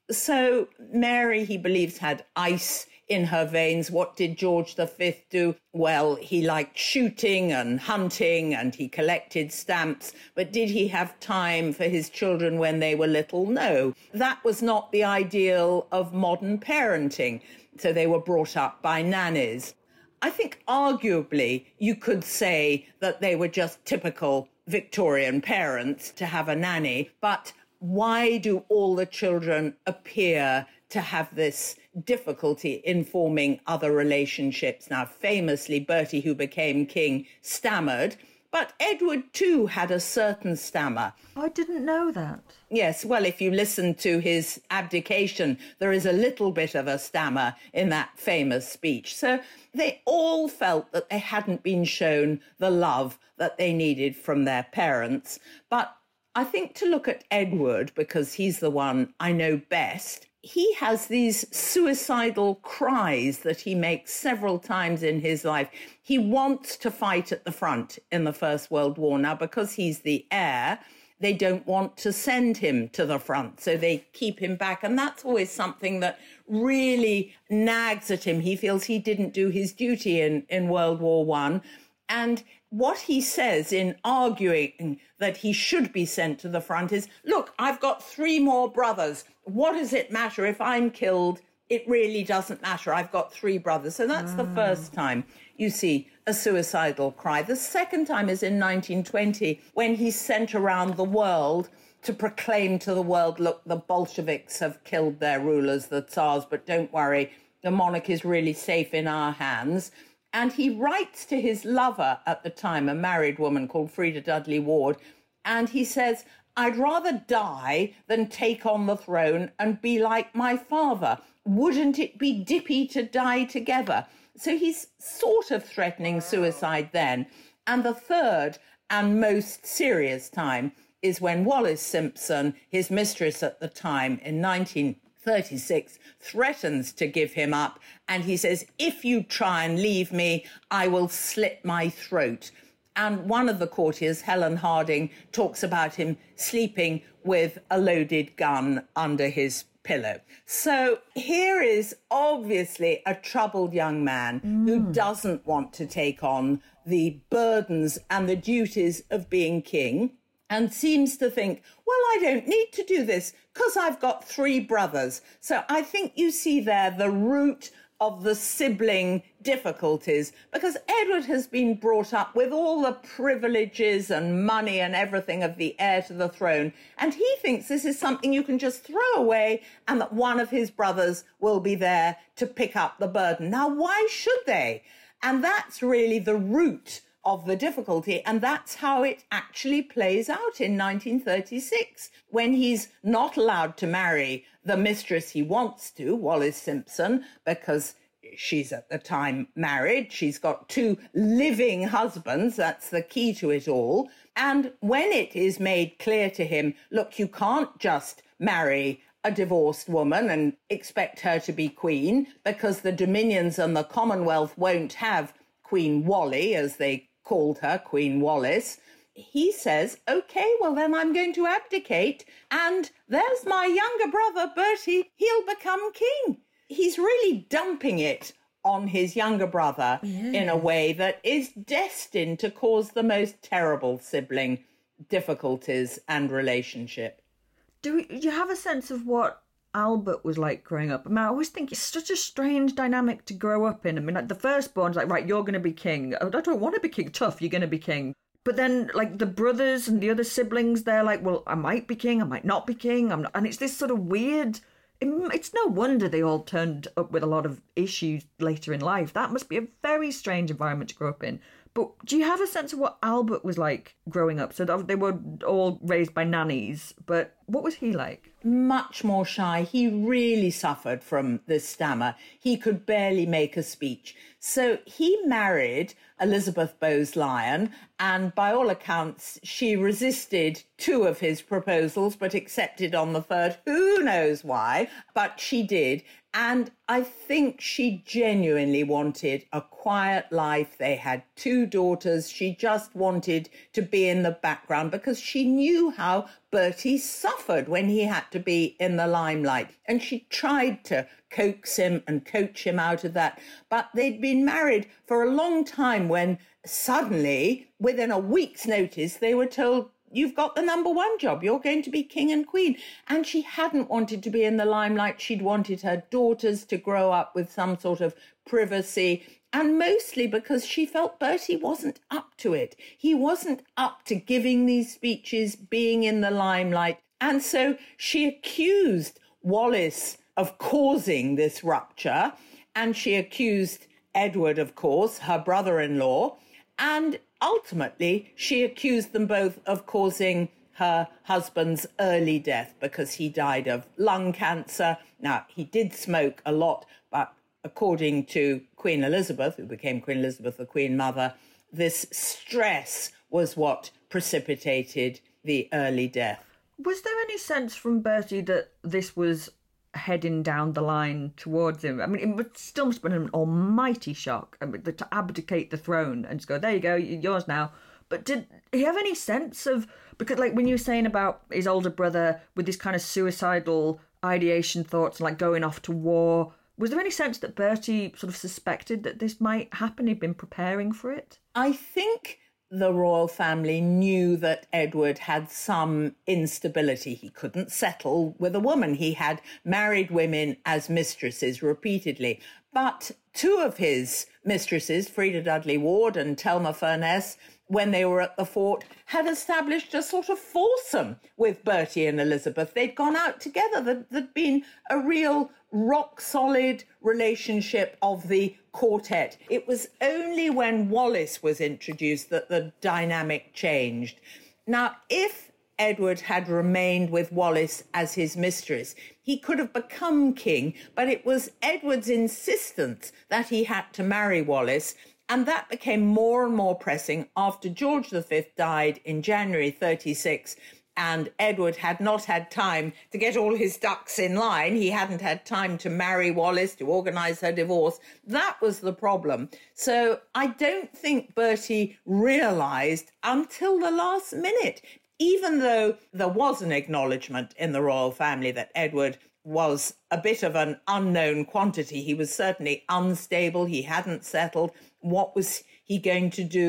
So Mary, he believes, had ice in her veins. What did George the Fifth do? Well, he liked shooting and hunting, and he collected stamps. But did he have time for his children when they were little? No. That was not the ideal of modern parenting. So they were brought up by nannies. I think arguably you could say that they were just typical Victorian parents to have a nanny. But why do all the children appear to have this difficulty in forming other relationships? Now, famously, Bertie, who became king, stammered, but Edward, too, had a certain stammer. I didn't know that. Yes, well, if you listen to his abdication, there is a little bit of a stammer in that famous speech. So they all felt that they hadn't been shown the love that they needed from their parents. But I think to look at Edward, because he's the one I know best, he has these suicidal cries that he makes several times in his life. He wants to fight at the front in the First World War. Now, because he's the heir, they don't want to send him to the front, so they keep him back. And that's always something that really nags at him. He feels he didn't do his duty in, in World War One. And what he says in arguing that he should be sent to the front is, look, I've got three more brothers. What does it matter if I'm killed? It really doesn't matter. I've got three brothers. So that's the first time you see a suicidal cry. The second time is in nineteen twenty, when he's sent around the world to proclaim to the world, look, the Bolsheviks have killed their rulers, the Tsars, but don't worry, the monarch is really safe in our hands. And he writes to his lover at the time, a married woman called Freda Dudley Ward, and he says, I'd rather die than take on the throne and be like my father. Wouldn't it be dippy to die together? So he's sort of threatening suicide then. And the third and most serious time is when Wallis Simpson, his mistress at the time in nineteen thirty-six, threatens to give him up. And he says, if you try and leave me, I will slit my throat. And one of the courtiers, Helen Harding, talks about him sleeping with a loaded gun under his pillow. So here is obviously a troubled young man mm. who doesn't want to take on the burdens and the duties of being king. and seems to think, well, I don't need to do this because I've got three brothers. So I think you see there the root of the sibling difficulties, because Edward has been brought up with all the privileges and money and everything of the heir to the throne, and he thinks this is something you can just throw away and that one of his brothers will be there to pick up the burden. Now, why should they? And that's really the root of the difficulty, and that's how it actually plays out in nineteen thirty-six, when he's not allowed to marry the mistress he wants to, Wallis Simpson, because she's at the time married. She's got two living husbands. That's the key to it all. And when it is made clear to him, look, you can't just marry a divorced woman and expect her to be queen, because the Dominions and the Commonwealth won't have Queen Wally, as they called her, Queen Wallis, he says, OK, well, then I'm going to abdicate, and there's my younger brother, Bertie, he'll become king. He's really dumping it on his younger brother yes. in a way that is destined to cause the most terrible sibling difficulties and relationship. Do you have a sense of what Albert was like growing up? I mean, I always think it's such a strange dynamic to grow up in. I mean, like the firstborn's like, right, you're going to be king. I don't want to be king. Tough, you're going to be king. But then, like, the brothers and the other siblings, they're like, well, I might be king, I might not be king. I'm not. And it's this sort of weird... It's no wonder they all turned up with a lot of issues later in life. That must be a very strange environment to grow up in. But do you have a sense of what Albert was like growing up? So they were all raised by nannies, but what was he like? Much more shy. He really suffered from this stammer. He could barely make a speech. So he married Elizabeth Bowes-Lyon, and by all accounts, she resisted two of his proposals, but accepted on the third. Who knows why? But she did. And I think she genuinely wanted a quiet life. They had two daughters. She just wanted to be in the background because she knew how Bertie suffered when he had to be in the limelight. And she tried to coax him and coach him out of that. But they'd been married for a long time when suddenly, within a week's notice, they were told, you've got the number one job. You're going to be king and queen. And she hadn't wanted to be in the limelight. She'd wanted her daughters to grow up with some sort of privacy. And mostly because she felt Bertie wasn't up to it. He wasn't up to giving these speeches, being in the limelight. And so she accused Wallis of causing this rupture. And she accused Edward, of course, her brother-in-law. And ultimately, she accused them both of causing her husband's early death because he died of lung cancer. Now, he did smoke a lot, but according to Queen Elizabeth, who became Queen Elizabeth, the Queen Mother, this stress was what precipitated the early death. Was there any sense from Bertie that this was heading down the line towards him? I mean, it still must have been an almighty shock. I mean, to abdicate the throne and just go, there you go, yours now. But did he have any sense of, because like when you were saying about his older brother with this kind of suicidal ideation thoughts, like going off to war, was there any sense that Bertie sort of suspected that this might happen? He'd been preparing for it? I think the royal family knew that Edward had some instability. He couldn't settle with a woman. He had married women as mistresses repeatedly. But two of his mistresses, Freda Dudley Ward and Thelma Furness, when they were at the fort, had established a sort of foursome with Bertie and Elizabeth. They'd gone out together. There'd, there'd been a real rock-solid relationship of the quartet. It was only when Wallis was introduced that the dynamic changed. Now, if Edward had remained with Wallis as his mistress, he could have become king, but it was Edward's insistence that he had to marry Wallis, and that became more and more pressing after George the Fifth died in January thirty-six, and Edward had not had time to get all his ducks in line. He hadn't had time to marry Wallis, to organise her divorce. That was the problem. So I don't think Bertie realised until the last minute, even though there was an acknowledgement in the royal family that Edward was a bit of an unknown quantity. He was certainly unstable. He hadn't settled. What was he going to do?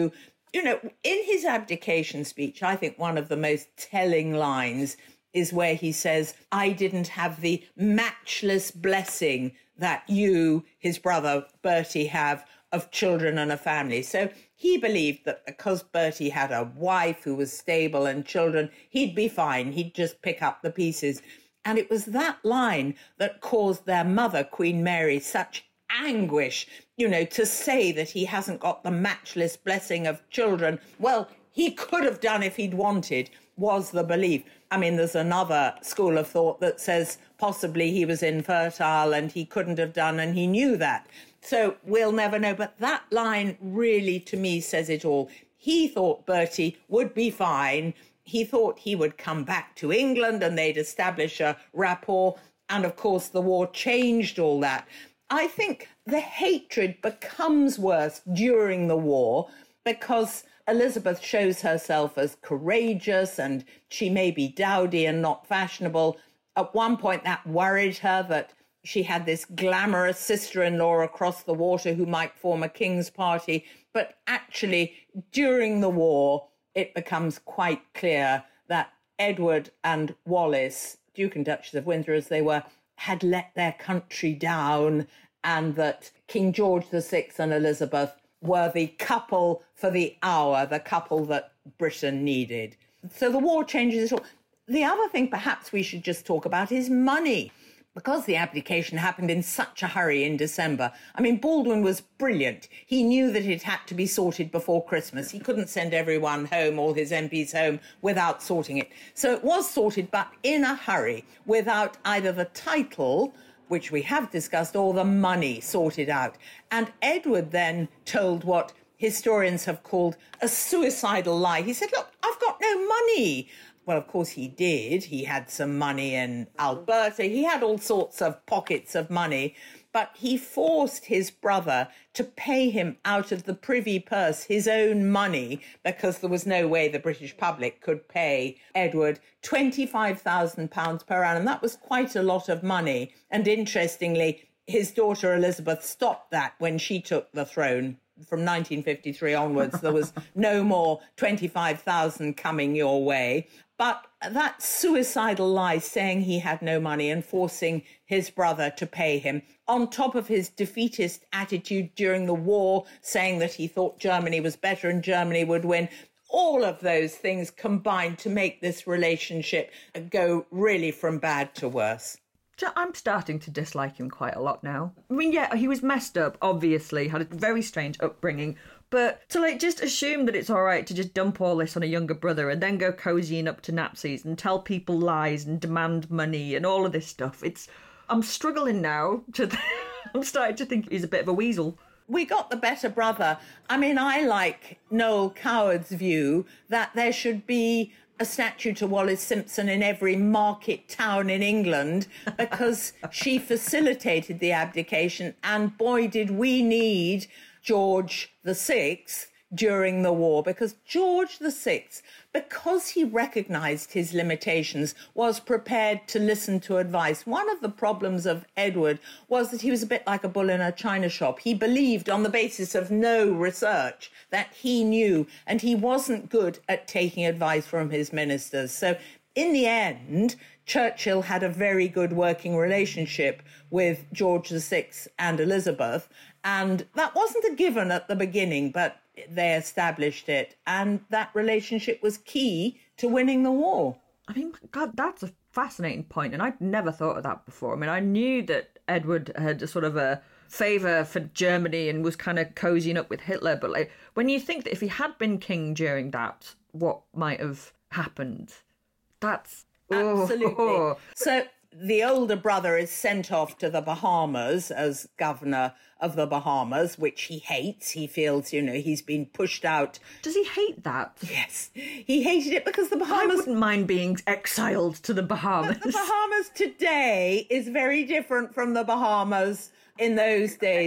You know, in his abdication speech, I think one of the most telling lines is where he says, I didn't have the matchless blessing that you, his brother Bertie, have of children and a family. So he believed that because Bertie had a wife who was stable and children, he'd be fine. He'd just pick up the pieces. And it was that line that caused their mother, Queen Mary, such anguish, you know, to say that he hasn't got the matchless blessing of children. Well, he could have done if he'd wanted, was the belief. I mean, there's another school of thought that says possibly he was infertile and he couldn't have done, and he knew that. So we'll never know. But that line really, to me, says it all. He thought Bertie would be fine. He thought he would come back to England and they'd establish a rapport. And, of course, the war changed all that. I think the hatred becomes worse during the war because Elizabeth shows herself as courageous and she may be dowdy and not fashionable. At one point, that worried her that she had this glamorous sister-in-law across the water who might form a king's party. But actually, during the war, it becomes quite clear that Edward and Wallis, Duke and Duchess of Windsor as they were, had let their country down, and that King George the Sixth and Elizabeth were the couple for the hour, the couple that Britain needed. So the war changes it all. The other thing perhaps we should just talk about is money. Because the abdication happened in such a hurry in December, I mean, Baldwin was brilliant. He knew that it had to be sorted before Christmas. He couldn't send everyone home, all his M Ps home, without sorting it. So it was sorted, but in a hurry, without either the title, which we have discussed, or the money sorted out. And Edward then told what historians have called a suicidal lie. He said, look, I've got no money. Well, of course he did. He had some money in Alberta. He had all sorts of pockets of money. But he forced his brother to pay him out of the privy purse his own money because there was no way the British public could pay Edward twenty-five thousand pounds per annum. That was quite a lot of money. And interestingly, his daughter Elizabeth stopped that when she took the throne. From nineteen fifty-three onwards, there was no more twenty-five thousand coming your way. But that suicidal lie, saying he had no money and forcing his brother to pay him, on top of his defeatist attitude during the war, saying that he thought Germany was better and Germany would win, all of those things combined to make this relationship go really from bad to worse. I'm starting to dislike him quite a lot now. I mean, yeah, he was messed up, obviously, had a very strange upbringing, but to, like, just assume that it's all right to just dump all this on a younger brother and then go cozying up to Nazis and tell people lies and demand money and all of this stuff, it's... I'm struggling now to... I'm starting to think he's a bit of a weasel. We got the better brother. I mean, I like Noel Coward's view that there should be a statue to Wallis Simpson in every market town in England because she facilitated the abdication, and boy, did we need George the Sixth during the war, because George the Sixth, because he recognised his limitations, was prepared to listen to advice. One of the problems of Edward was that he was a bit like a bull in a china shop. He believed on the basis of no research that he knew, and he wasn't good at taking advice from his ministers. So in the end, Churchill had a very good working relationship with George the Sixth and Elizabeth, and that wasn't a given at the beginning, but they established it, and that relationship was key to winning the war. I mean, God, that's a fascinating point, and I'd never thought of that before. I mean, I knew that Edward had a sort of a favour for Germany and was kind of cozying up with Hitler, but like when you think that if he had been king during that, what might have happened? That's... Absolutely. Oh. So the older brother is sent off to the Bahamas as governor of the Bahamas, which he hates. He feels, you know, he's been pushed out. Does he hate that? Yes. He hated it because the Bahamas... I wouldn't mind being exiled to the Bahamas. But the Bahamas today is very different from the Bahamas in those days.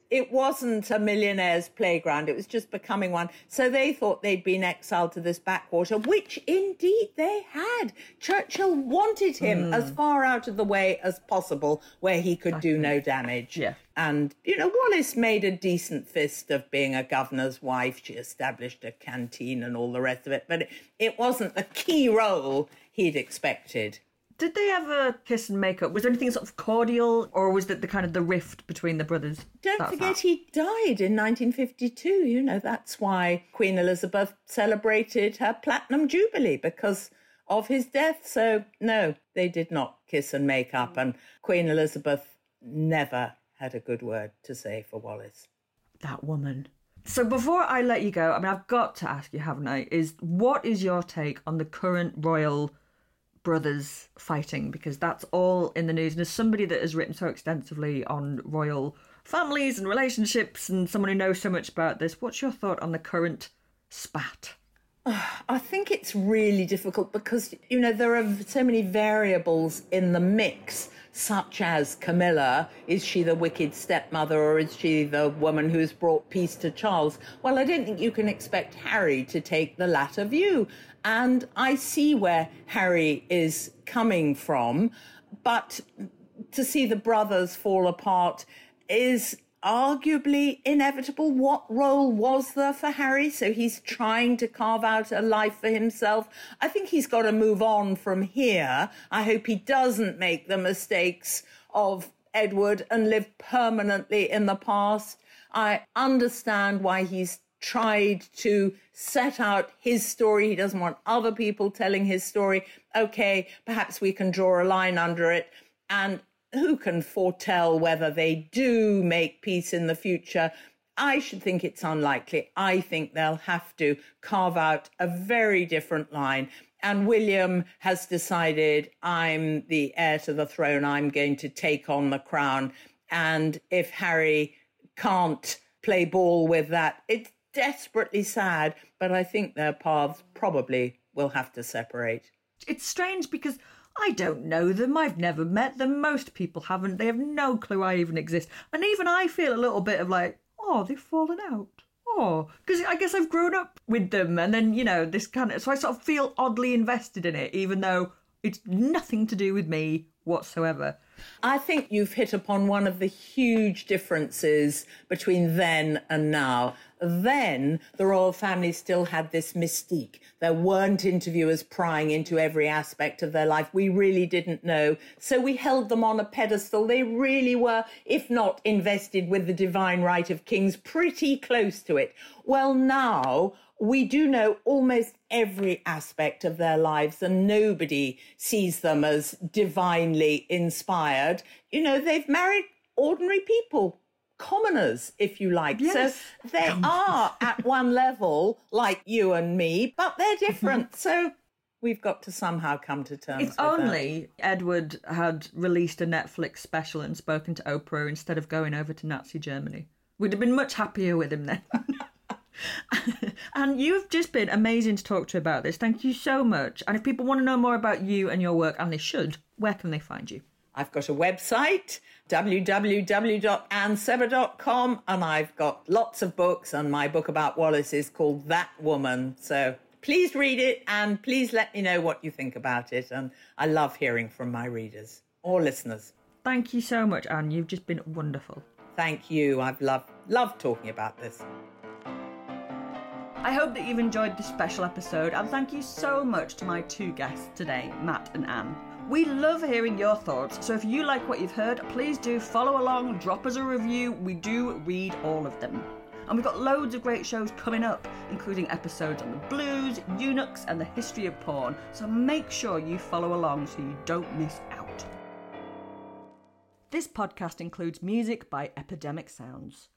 It wasn't a millionaire's playground. It was just becoming one. So they thought they'd been exiled to this backwater, which indeed they had. Churchill wanted him mm. as far out of the way as possible where he could exactly. do no damage. Yeah. And, you know, Wallis made a decent fist of being a governor's wife. She established a canteen and all the rest of it. But it, it wasn't the key role he'd expected. Did they ever kiss and make up? Was there anything sort of cordial, or was it the kind of the rift between the brothers? Don't that's forget that? He died in nineteen fifty-two. You know, that's why Queen Elizabeth celebrated her Platinum Jubilee, because of his death. So, no, they did not kiss and make up. And Queen Elizabeth never had a good word to say for Wallis. That woman. So before I let you go, I mean, I've got to ask you, haven't I, is what is your take on the current royal brothers fighting? Because that's all in the news. And as somebody that has written so extensively on royal families and relationships and someone who knows so much about this, what's your thought on the current spat? I think it's really difficult because, you know, there are so many variables in the mix, such as Camilla. Is she the wicked stepmother, or is she the woman who's brought peace to Charles? Well, I don't think you can expect Harry to take the latter view. And I see where Harry is coming from, but to see the brothers fall apart is arguably inevitable. What role was there for Harry? So he's trying to carve out a life for himself. I think he's got to move on from here. I hope he doesn't make the mistakes of Edward and live permanently in the past. I understand why he's tried to set out his story. He doesn't want other people telling his story. Okay, perhaps we can draw a line under it. And who can foretell whether they do make peace in the future? I should think it's unlikely. I think they'll have to carve out a very different line. And William has decided, I'm the heir to the throne. I'm going to take on the crown. And if Harry can't play ball with that, it's desperately sad. But I think their paths probably will have to separate. It's strange because I don't know them. I've never met them. Most people haven't. They have no clue I even exist. And even I feel a little bit of like, oh, they've fallen out. Oh, because I guess I've grown up with them. And then, you know, this kind of... So I sort of feel oddly invested in it, even though it's nothing to do with me whatsoever. I think you've hit upon one of the huge differences between then and now. Then the royal family still had this mystique. There weren't interviewers prying into every aspect of their life. We really didn't know. So we held them on a pedestal. They really were, if not invested with the divine right of kings, pretty close to it. Well, now we do know almost every aspect of their lives, and nobody sees them as divinely inspired. You know, they've married ordinary people, commoners, if you like. Yes. So they are at one level like you and me, but they're different. So we've got to somehow come to terms if with that. If only Edward had released a Netflix special and spoken to Oprah instead of going over to Nazi Germany. We'd have been much happier with him then. And you've just been amazing to talk to about this. Thank you so much. And if people want to know more about you and your work, and they should, where can they find you? I've got a website, w w w dot anne sebba dot com, and I've got lots of books, and my book about Wallis is called That Woman. So please read it, and please let me know what you think about it. And I love hearing from my readers or listeners. Thank you so much, Anne. You've just been wonderful. Thank you. I've loved, loved talking about this. I hope that you've enjoyed this special episode, and thank you so much to my two guests today, Matt and Anne. We love hearing your thoughts, so if you like what you've heard, please do follow along, drop us a review. We do read all of them. And we've got loads of great shows coming up, including episodes on the blues, eunuchs, and the history of porn, so make sure you follow along so you don't miss out. This podcast includes music by Epidemic Sounds.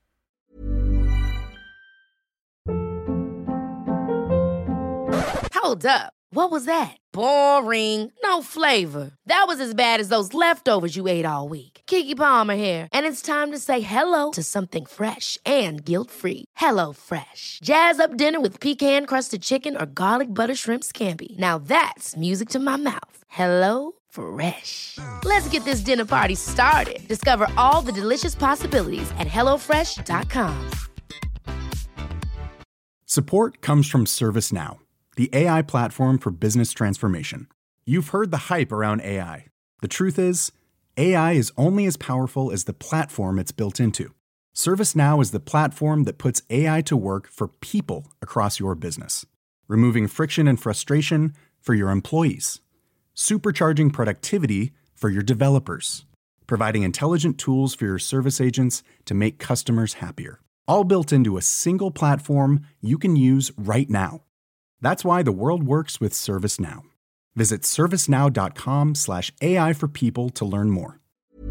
Hold up. What was that? Boring. No flavor. That was as bad as those leftovers you ate all week. Keke Palmer here, and it's time to say hello to something fresh and guilt-free. Hello Fresh. Jazz up dinner with pecan-crusted chicken or garlic butter shrimp scampi. Now that's music to my mouth. Hello Fresh. Let's get this dinner party started. Discover all the delicious possibilities at hello fresh dot com. Support comes from ServiceNow, the A I platform for business transformation. You've heard the hype around A I. The truth is, A I is only as powerful as the platform it's built into. ServiceNow is the platform that puts A I to work for people across your business, removing friction and frustration for your employees, supercharging productivity for your developers, providing intelligent tools for your service agents to make customers happier, all built into a single platform you can use right now. That's why the world works with ServiceNow. Visit servicenow.com slash AI for people to learn more.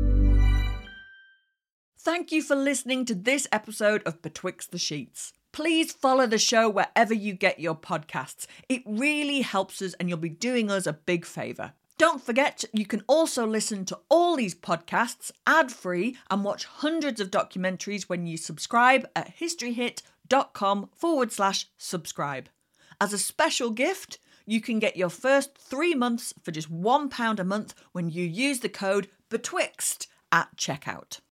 Thank you for listening to this episode of Betwixt the Sheets. Please follow the show wherever you get your podcasts. It really helps us and you'll be doing us a big favour. Don't forget, you can also listen to all these podcasts ad-free and watch hundreds of documentaries when you subscribe at historyhit.com forward slash subscribe. As a special gift, you can get your first three months for just one pound a month when you use the code BETWIXT at checkout.